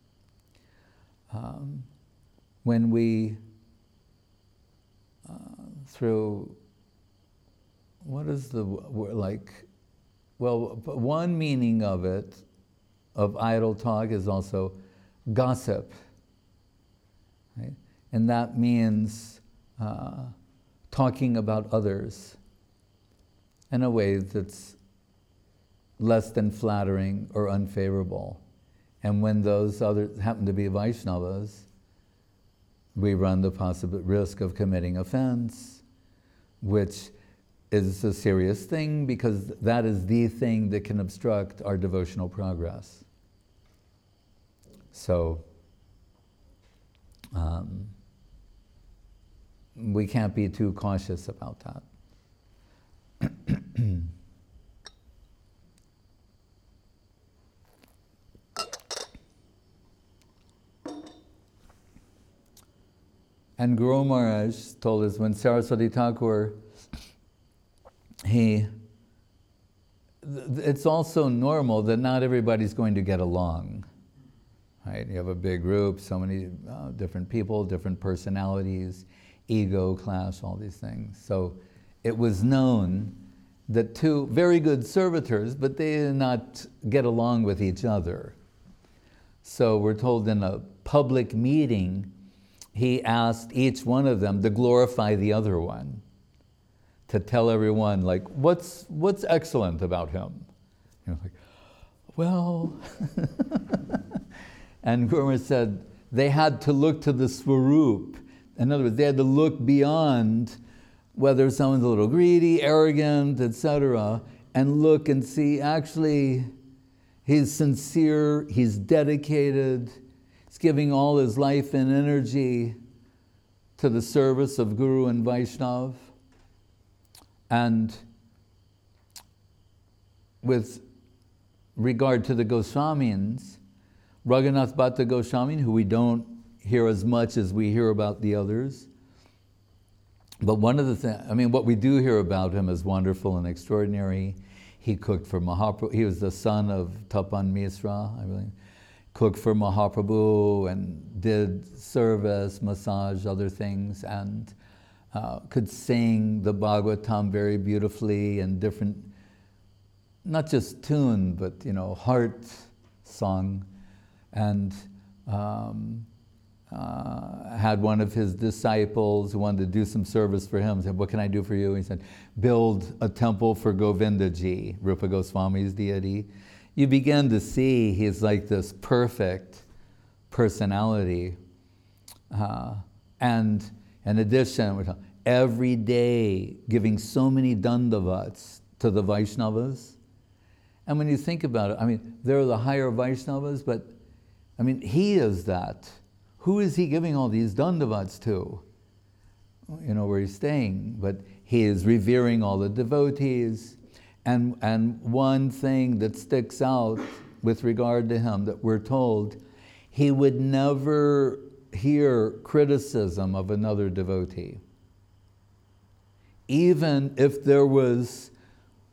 Um, when we, uh, through, what is the, like, well, one meaning of it, of idle talk, is also gossip, right? And that means uh, talking about others in a way that's less than flattering or unfavorable. And when those others happen to be Vaishnavas, we run the possible risk of committing offense, which is a serious thing because that is the thing that can obstruct our devotional progress. So, um, we can't be too cautious about that. And Guru Maharaj told us when Saraswati Thakur, he, it's also normal that not everybody's going to get along, right? You have a big group, so many uh, different people, different personalities, ego, clash, all these things. So it was known that two very good servitors, but they did not get along with each other. So we're told in a public meeting, he asked each one of them to glorify the other one, to tell everyone, like, what's what's excellent about him? You know, like, well, and Guru said they had to look to the Swarup. In other words, they had to look beyond whether someone's a little greedy, arrogant, et cetera, and look and see, actually, he's sincere, he's dedicated, he's giving all his life and energy to the service of Guru and Vaishnav. And with regard to the Goswamis, Raghunath Bhatta Goswami, who we don't hear as much as we hear about the others, but one of the things, I mean, what we do hear about him is wonderful and extraordinary. He cooked for Mahaprabhu. He was the son of Tapan Misra, I believe. Cooked for Mahaprabhu and did service, massage, other things, and uh, could sing the Bhagavatam very beautifully and different, not just tune, but you know, heart song, and um, uh, had one of his disciples who wanted to do some service for him. He said, "What can I do for you?" He said, "Build a temple for Govindaji," Rupa Goswami's deity. You begin to see he's like this perfect personality. Uh, and in addition, we're talking, every day giving so many dandavats to the Vaishnavas. And when you think about it, I mean, they're the higher Vaishnavas, but I mean, he is that. Who is he giving all these dandavats to? You know, where he's staying, but he is revering all the devotees. And, and one thing that sticks out with regard to him that we're told, he would never hear criticism of another devotee. Even if there was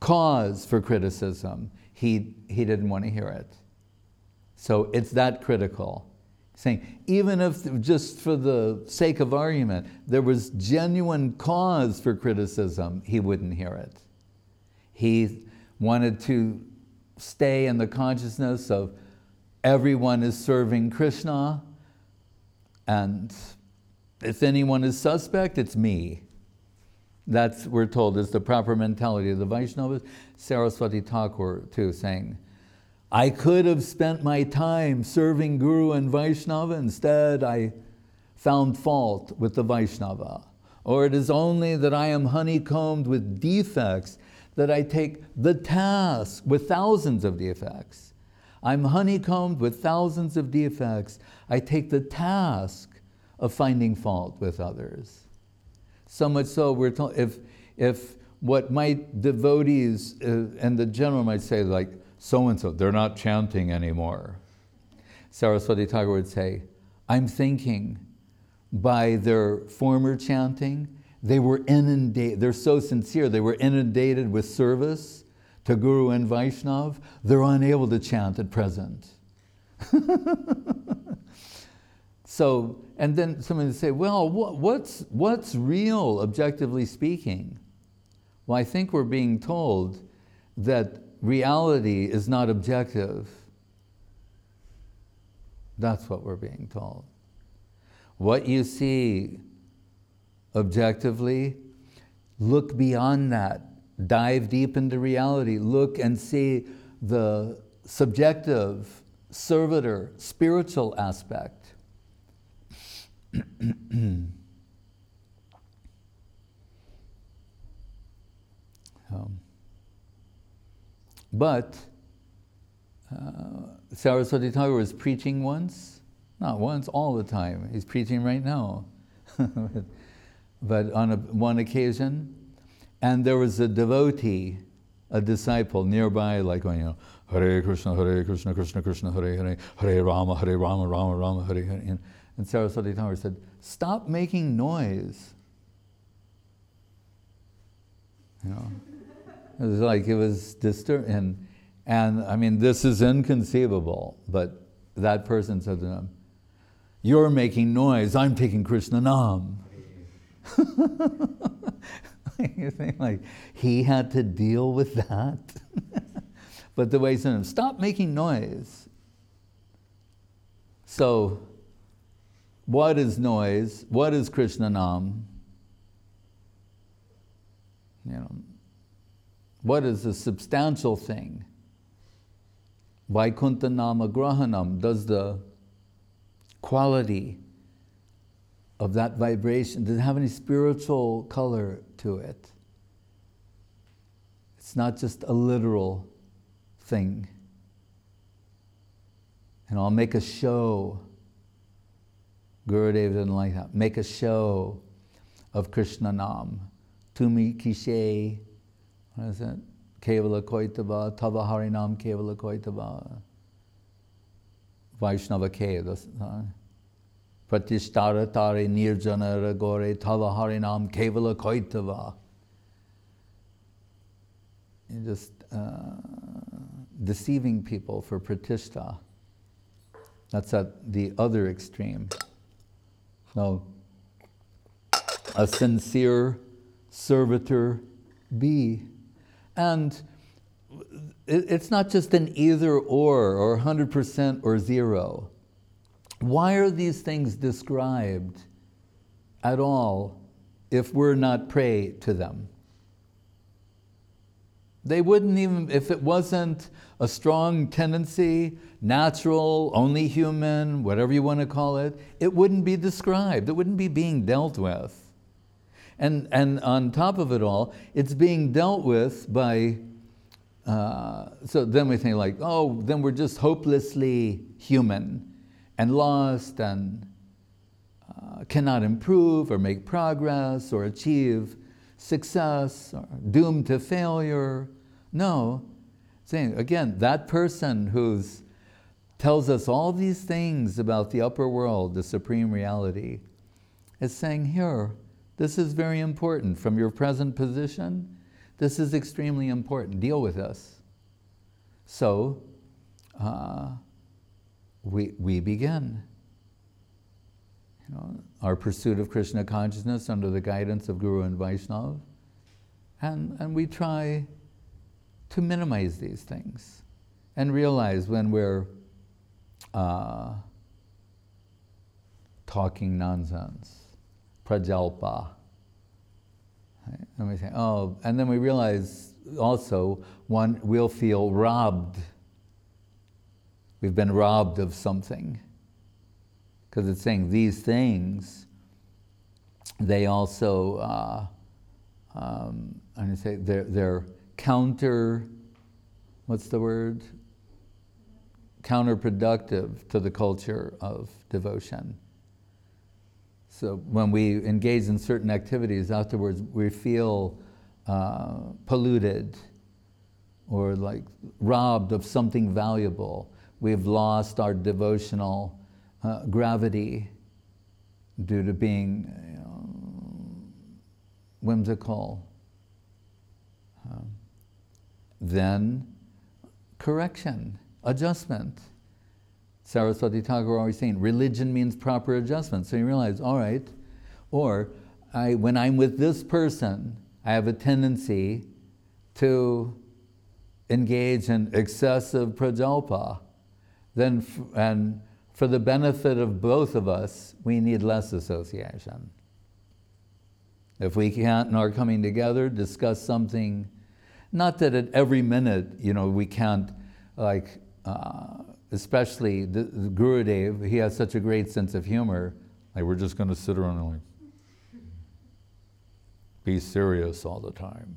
cause for criticism, he, he didn't want to hear it. So it's that critical. Saying, even if just for the sake of argument, there was genuine cause for criticism, he wouldn't hear it. He wanted to stay in the consciousness of everyone is serving Krishna, and if anyone is suspect, it's me. That's, we're told, is the proper mentality of the Vaishnavas. Saraswati Thakur, too, saying, I could have spent my time serving Guru and Vaishnava. Instead, I found fault with the Vaishnava. Or it is only that I am honeycombed with defects that I take the task with thousands of defects. I'm honeycombed with thousands of defects. I take the task of finding fault with others. So much so, we're told, if, if what might devotees uh, and the general might say, like, so-and-so, they're not chanting anymore. Saraswati Thakur would say, I'm thinking by their former chanting, they were inundated, they're so sincere, they were inundated with service to Guru and Vaishnav, they're unable to chant at present. So, and then someone would say, well, what, what's, what's real, objectively speaking? Well, I think we're being told that reality is not objective. That's what we're being told. What you see objectively, look beyond that. Dive deep into reality. Look and see the subjective, servitor, spiritual aspect. um, But uh, Saraswati Thakur was preaching once, not once, all the time. He's preaching right now. But on a, one occasion, and there was a devotee, a disciple nearby, like going, you know, Hare Krishna, Hare Krishna, Krishna Krishna, Hare Hare, Hare Rama, Hare Rama, Rama Rama, Hare Hare. And, and Saraswati Thakur said, stop making noise. You know. It was like, it was disturbing. And, and I mean, this is inconceivable, but that person said to him, you're making noise, I'm taking Krishna Nam. You think, like, he had to deal with that? But the way he said to him, stop making noise. So, what is noise? What is Krishna Nam? You know, what is a substantial thing? Vaikuntha Nama Grahanam, does the quality of that vibration, does it have any spiritual color to it? It's not just a literal thing. And I'll make a show. Gurudev didn't like that. Make a show of Krishna Nam. Tumi Kishe, what is it? Kevala Koitava, Tava Harinam Kevala Koitava. Vaishnava Ke. Pratishtara Tare Nirjana Ragore Tava Harinam Kevala Koitava. You're just uh, deceiving people for pratishta. That's at the other extreme. No, a sincere servitor be. And it's not just an either or, or one hundred percent or zero. Why are these things described at all if we're not prey to them? They wouldn't even, if it wasn't a strong tendency, natural, only human, whatever you want to call it, it wouldn't be described. It wouldn't be being dealt with. And, and on top of it all, it's being dealt with by, uh, so then we think like, oh, then we're just hopelessly human and lost and uh, cannot improve or make progress or achieve success or doomed to failure. No, saying again, that person who's tells us all these things about the upper world, the supreme reality, is saying here, this is very important. From your present position, This is extremely important. Deal with this. So, uh, we, we begin. You know, our pursuit of Krishna consciousness under the guidance of Guru and Vaishnava. And, and we try to minimize these things and realize when we're uh, talking nonsense, prajalpa. Right? And we say, oh, and then we realize also one, we'll feel robbed. We've been robbed of something. Because it's saying these things, they also, uh, um, I'm going to say, they're, they're counter, what's the word? Counterproductive to the culture of devotion. So when we engage in certain activities, afterwards we feel uh, polluted or like robbed of something valuable. We've lost our devotional uh, gravity due to being you know, whimsical. Um, then correction, adjustment. Saraswati Thakur always saying, religion means proper adjustment. So you realize, all right, or I, when I'm with this person, I have a tendency to engage in excessive prajalpa. Then, f- and for the benefit of both of us, we need less association. If we can't and are coming together, discuss something, not that at every minute, you know, we can't, like, uh, especially the, the Gurudev, he has such a great sense of humor, like we're just going to sit around and like, be serious all the time.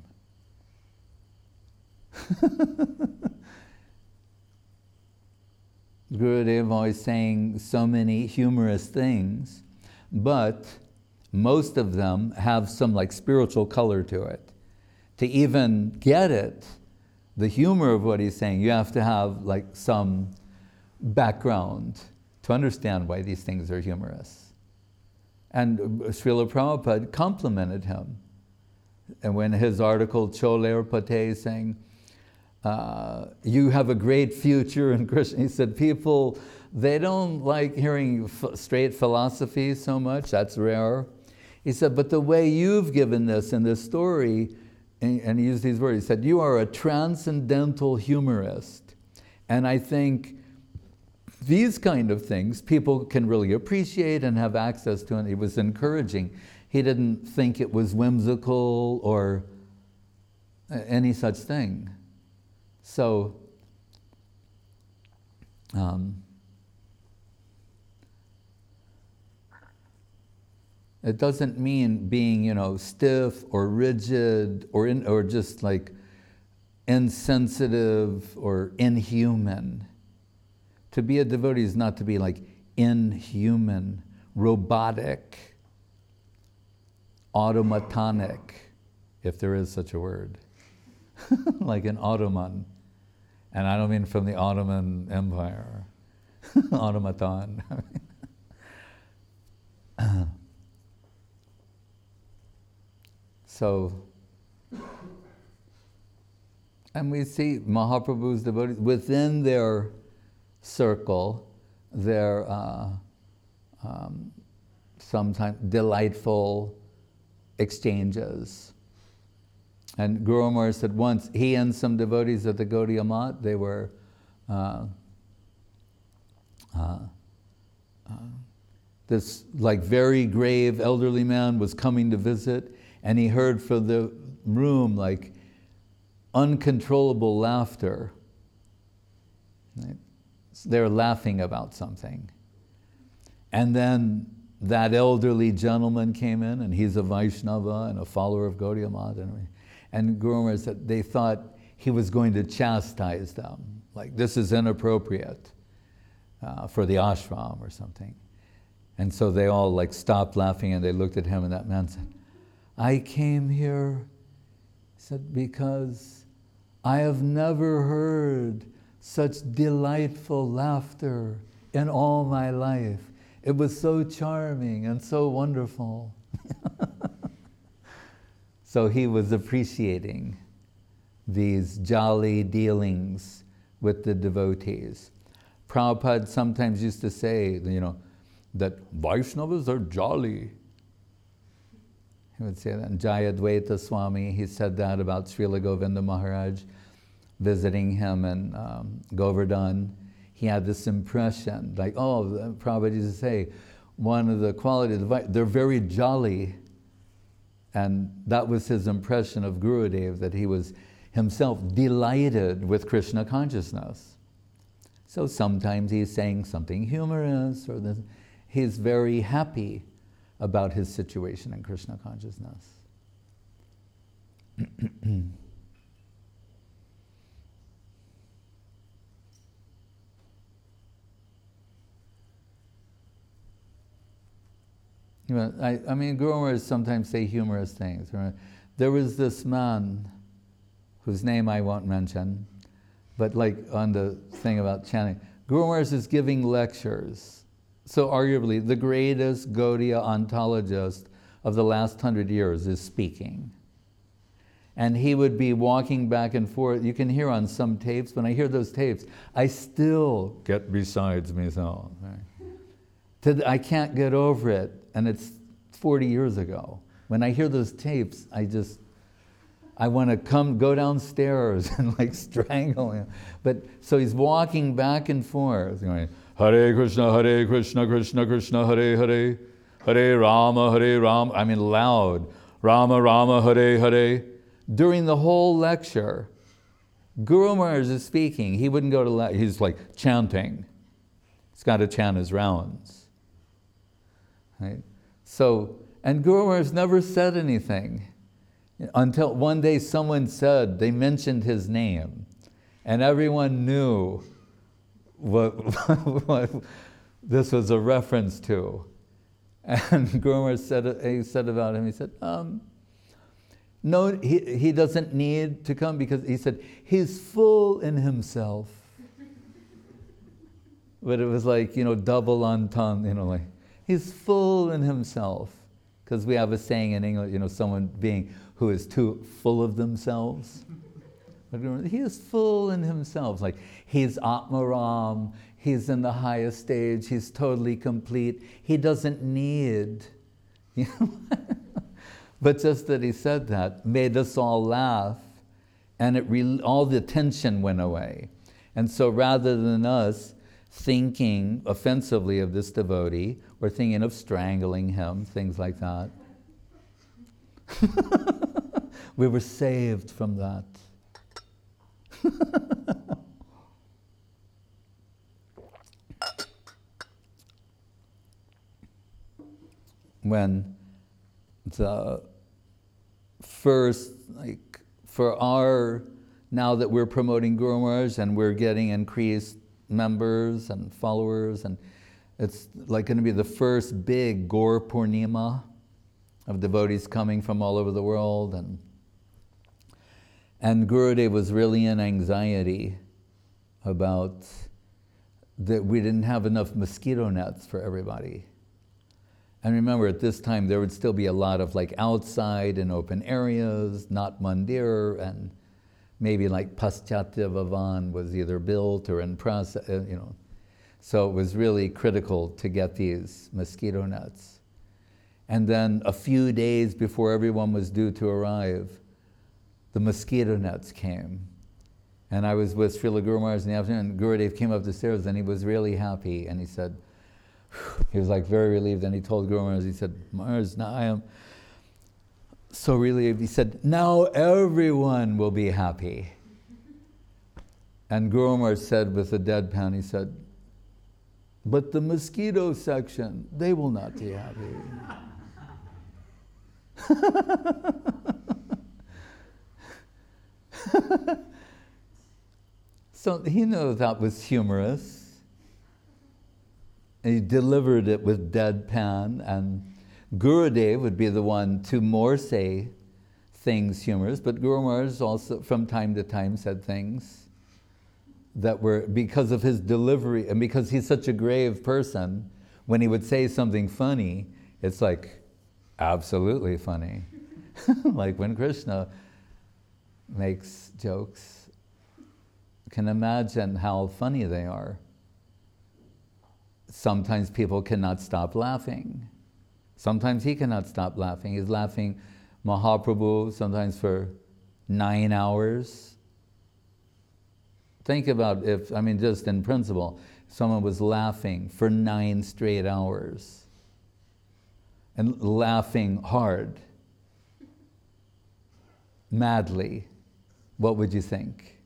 Gurudev always saying so many humorous things, but most of them have some like spiritual color to it. To even get it, the humor of what he's saying, you have to have like some background to understand why these things are humorous. And Srila Prabhupada complimented him. And when his article, Choler Pate, saying, uh, you have a great future in Krishna, he said, people, they don't like hearing f- straight philosophy so much, that's rare. He said, but the way you've given this in this story, and, and he used these words, he said, you are a transcendental humorist. And I think these kind of things people can really appreciate and have access to, and he was encouraging. He didn't think it was whimsical or any such thing. So, um, it doesn't mean being, you know, stiff or rigid or in, or just like insensitive or inhuman. To be a devotee is not to be like inhuman, robotic, automatonic, if there is such a word, like an Ottoman. And I don't mean from the Ottoman Empire, automaton. So, and we see Mahaprabhu's devotees within their circle, their uh, um, sometimes delightful exchanges. And Guru Maharaj said once, he and some devotees at the Gaudiya Math, they were, uh, uh, uh, this like very grave elderly man was coming to visit, and he heard from the room like uncontrollable laughter. Right? So they were laughing about something. And then that elderly gentleman came in, and he's a Vaishnava and a follower of Gaudiya Math. And, and Guru Maharaj said they thought he was going to chastise them, like this is inappropriate uh, for the ashram or something. And so they all like stopped laughing and they looked at him, and that man said, I came here, he said, because I have never heard such delightful laughter in all my life. It was so charming and so wonderful. So he was appreciating these jolly dealings with the devotees. Prabhupada sometimes used to say, you know, that Vaishnavas are jolly. He would say that. And Jayadvaita Swami, he said that about Srila Govinda Maharaj visiting him in um, Govardhan. He had this impression, like, oh, Prabhupada used to say, one of the qualities, they're very jolly. And that was his impression of Gurudev, that he was himself delighted with Krishna consciousness. So sometimes he's saying something humorous, or this, he's very happy about his situation in Krishna consciousness. You know, I, I mean, Guru Maharaj sometimes say humorous things. There was this man, whose name I won't mention, but like on the thing about chanting, Guru Maharaj is giving lectures. So arguably, the greatest Gaudiya ontologist of the last hundred years is speaking. And he would be walking back and forth. You can hear on some tapes, when I hear those tapes, I still get besides myself. Right? I can't get over it, and it's forty years ago. When I hear those tapes, I just, I want to come, go downstairs and like strangle him. But, so he's walking back and forth, going, Hare Krishna, Hare Krishna, Krishna Krishna, Hare Hare, Hare Rama, Hare Rama, I mean loud, Rama Rama, Hare Hare. During the whole lecture, Guru Maharaj is speaking. He wouldn't go to, le- he's like chanting. He's got to chant his rounds. Right? So, and Guru Maharaj never said anything until one day someone said, they mentioned his name, and everyone knew what, what this was a reference to. And Guru Maharaj said, he said about him, he said, um, no, he, he doesn't need to come, because he said, he's full in himself. But it was like, you know, double entendre, you know, like, he's full in himself. Because we have a saying in English, you know, someone being who is too full of themselves. But he is full in himself. Like, he's Atmaram, he's in the highest stage, he's totally complete. He doesn't need, you know. But just that he said that made us all laugh, and it re- all the tension went away. And so rather than us thinking offensively of this devotee, we're thinking of strangling him, things like that. We were saved from that. When the first, like, for our, now that we're promoting Guru Maharaj and we're getting increased members and followers, and it's like going to be the first big Gaur Purnima of devotees coming from all over the world, and and Gurudev was really in anxiety about that we didn't have enough mosquito nets for everybody. And remember, at this time, there would still be a lot of like outside and open areas, not mandir, and maybe like Paschatya Bhavan was either built or in process, you know. So it was really critical to get these mosquito nets. And then a few days before everyone was due to arrive, the mosquito nets came. And I was with Srila Guru Maharaj in the afternoon, and Gurudev came up the stairs, and he was really happy, and he said, he was like very relieved, and he told Guru Maharaj, he said, Maharaj, now I am so relieved. He said, now everyone will be happy. And Guru Maharaj said with a deadpan, he said, but the mosquito section, they will not be happy. So he knew that was humorous. And he delivered it with deadpan, and Gurudev would be the one to more say things humorous, but Guru Maharaj also from time to time said things that were, because of his delivery, and because he's such a grave person, when he would say something funny, it's like absolutely funny. Like when Krishna makes jokes, can imagine how funny they are. Sometimes people cannot stop laughing. Sometimes he cannot stop laughing. He's laughing, Mahaprabhu, sometimes for nine hours. Think about if, I mean, just in principle, someone was laughing for nine straight hours and laughing hard, madly, what would you think?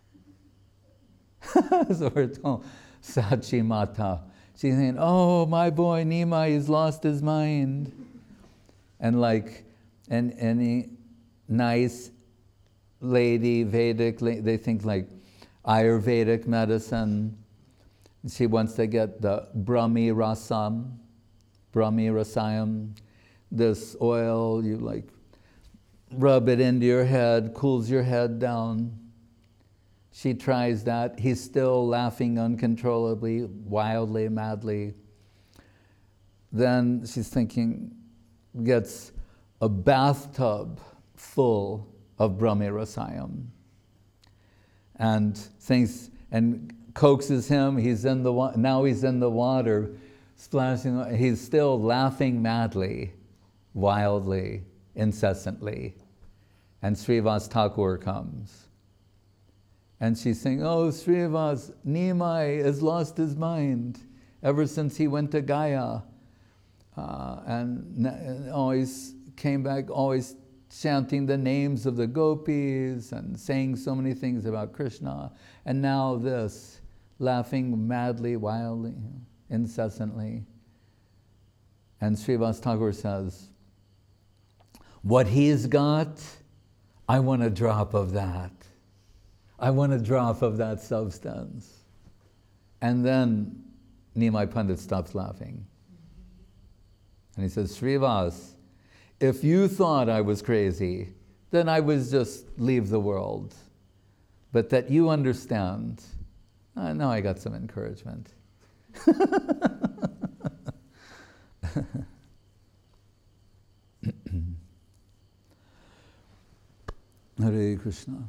So we're told, Sachi Mata, she's saying, oh, my boy Nimai has lost his mind. And like and any nice lady, Vedic, they think like Ayurvedic medicine. She wants to get the Brahmi Rasam, Brahmi Rasayam, this oil, you like rub it into your head, cools your head down. She tries that. He's still laughing uncontrollably, wildly, madly. Then she's thinking, gets a bathtub full of Brahmi Rasayam. And thinks, and coaxes him, he's in the wa- now he's in the water, splashing, he's still laughing madly, wildly, incessantly. And Srivas Thakur comes. And she's saying, oh, Srivas, Nimai has lost his mind ever since he went to Gaya. Uh, and, and always came back, always chanting the names of the gopis and saying so many things about Krishna. And now this, laughing madly, wildly, incessantly. And Srivas Thakur says, what he's got, I want a drop of that. I want a drop of that substance. And then Nimai Pandit stops laughing. And he says, Srivas, if you thought I was crazy, then I would just leave the world. But that you understand, uh, now I got some encouragement. Hare Krishna.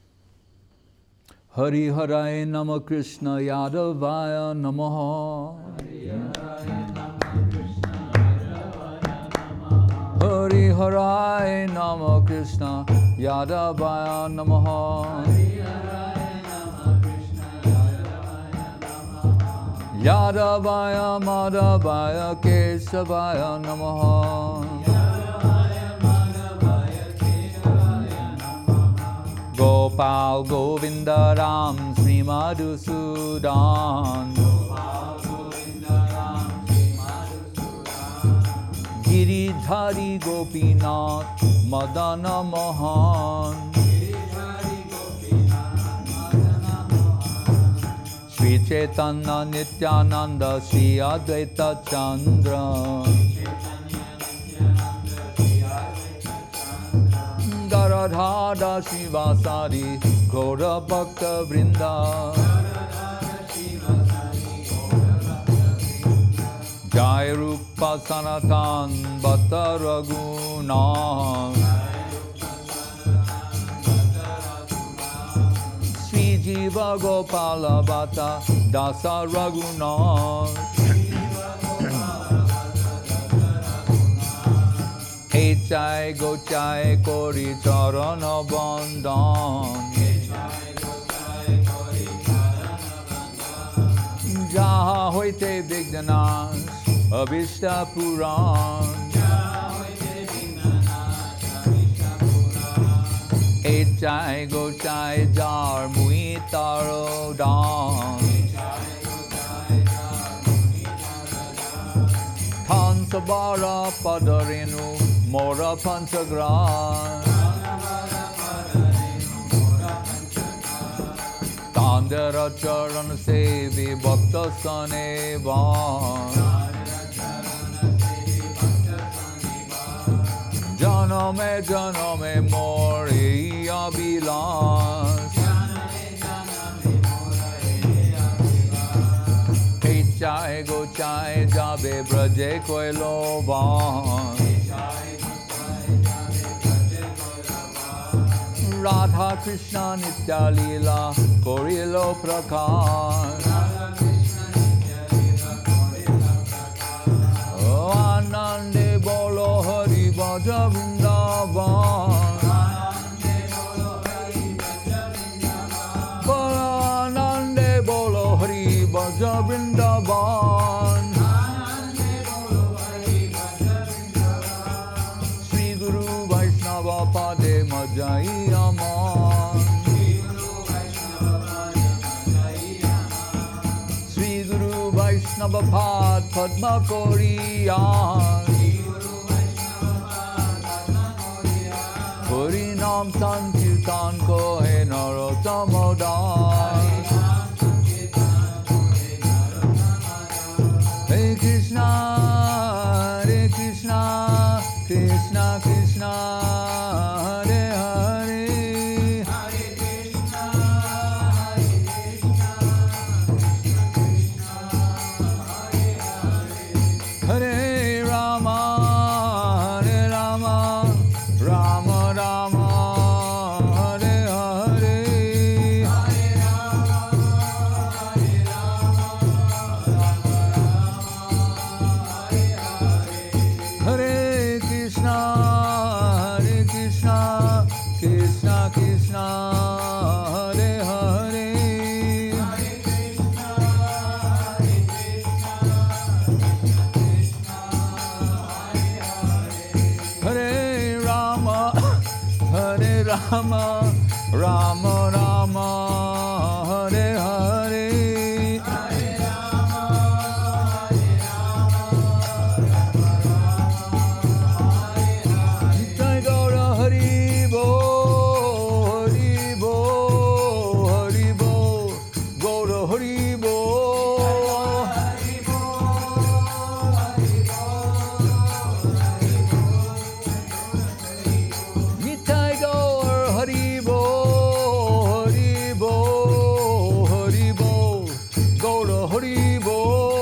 Hari Harai Nama Krishna Yadavaya Namaha. Hari Harai Nama Krishna Yadavaya Namaha. Yadavaya Madhavaya Keshavaya Namaha. Gopal Govinda Ram Sri Madhusudan. Giridhari Gopinath Madana Mohan. Sri Chaitanya Nityananda Sri Advaita Chandra. Radha Shivasari Gaura Bhakta Vrinda. Jai Rupa Sanatan Bhatta Raghunath. Sri Jiva Gopala Bhatta Dasa Raghunath. Echai Gochai Kori Charana Bandhan. Jaha Hoite Vignanas Avishta Puran. Echai Gochai Jar Muitaro Dan. Tansabara Padarenu Mora Panchagran. Tandera Charan Sevi Bhakta Sanevan. Janame Janame Mori Abilas. Chai go chai jabe braje koilovan. Radha Krishna Nitya Leela Korilo Prakar. Oh, Anande Bolo Hari Bhaja Vrindavan. Anande Bolo Hari Bhaja Vrindavan. Sri Guru Vaishnava Pade Majai Aman. Sri Guru Vaishnava Pad Padma Koriyan. Hari Nam Sankirtan Ko He Narottama Das. Hare Krishna, Hare Krishna, Krishna Krishna, Hare Hare. Hare Krishna, Hare Krishna, Hare Rama, Hare Rama, Rama Rama, Hare Hare. Hare Rama, Hare Rama, Hare Krishna, Hare Krishna, Krishna Krishna, Hare Hare. Hare Krishna, Hare Krishna, Hare Rama, Hare Rama, Rama Rama, Hare Hare. Hare Rama, Hare Nitai Gaura Hari Bo, Hari Bo, Hari Bo, Gaura Hari Bo. Nitai Gaur Hari Bo, Hari Bo, Hari Bo, Gaura Hari Bo.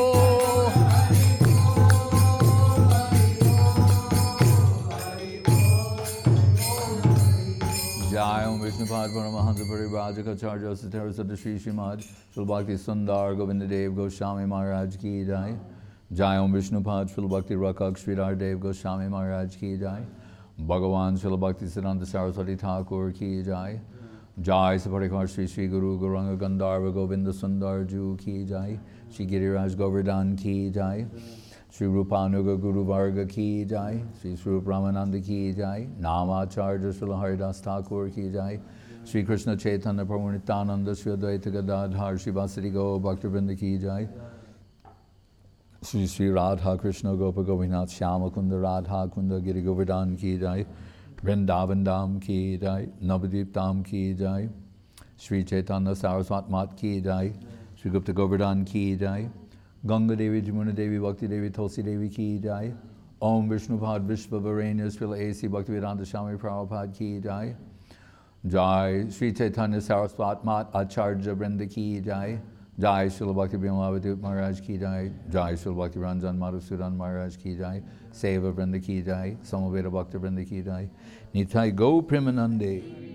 Jai Om Vishnupad Paramahansa Parivrajaka Satara Sada Shri Srimad Shri Bhakti Sundar Govinda Dev Goswami Maharaj Ki Jai. Jai Om Vishnupad Shri Bhakti Rakak Sridhar Dev Goswami Maharaj Ki Jai. Bhagavan Shri Bhakti Siddhanta Saraswati Thakur Ki Jai. Jai Saparikar Shri Shri Guru Gauranga Gandharva Govinda Sundar Ju Ki Jai. Shri Giriraj Govardhan Ki Jai. Shri Rupanuga Guru Varga Ki Jai. Shri Swarup Ramananda Ki Jai. Namacharya Shri Haridas Thakur Ki Jai. Shri Krishna Chaitanya Prabhu Nityananda Shri Advaita Gadadhar Shri Vasari Gaur Bhaktivinoda Ki Jai. Shri Shri Radha Krishna Gopa Govinath Shyama Kunda Radha Kunda Giri Govardhan Ki Jai. Vrindavan Dham Ki Jai. Navadip Dham Ki Jai. Shri Chaitanya Saraswat Mat Ki Jai. Shri Gupta Govardhan Ki Jai. Ganga Devi, Jamuna Devi, Bhakti Devi, Tulsi Devi Ki Jai. Om Vishnupad Vishva Varenya Srila A C Bhaktivedanta Swami Prabhupada Ki Jai. Jai Shri Chaitanya Saraswat Mat Acharya Vrinda Ki Jai. Jai Srila Bhakti Bhimalavidut Maharaj Ki Jai. Jai Srila Bhakti Ranjan Madhusudan Maharaj Ki Jai. Seva Vrinda Ki Jai. Samaveda Bhakti Vrinda Ki Jai. Nitai Go Primanande.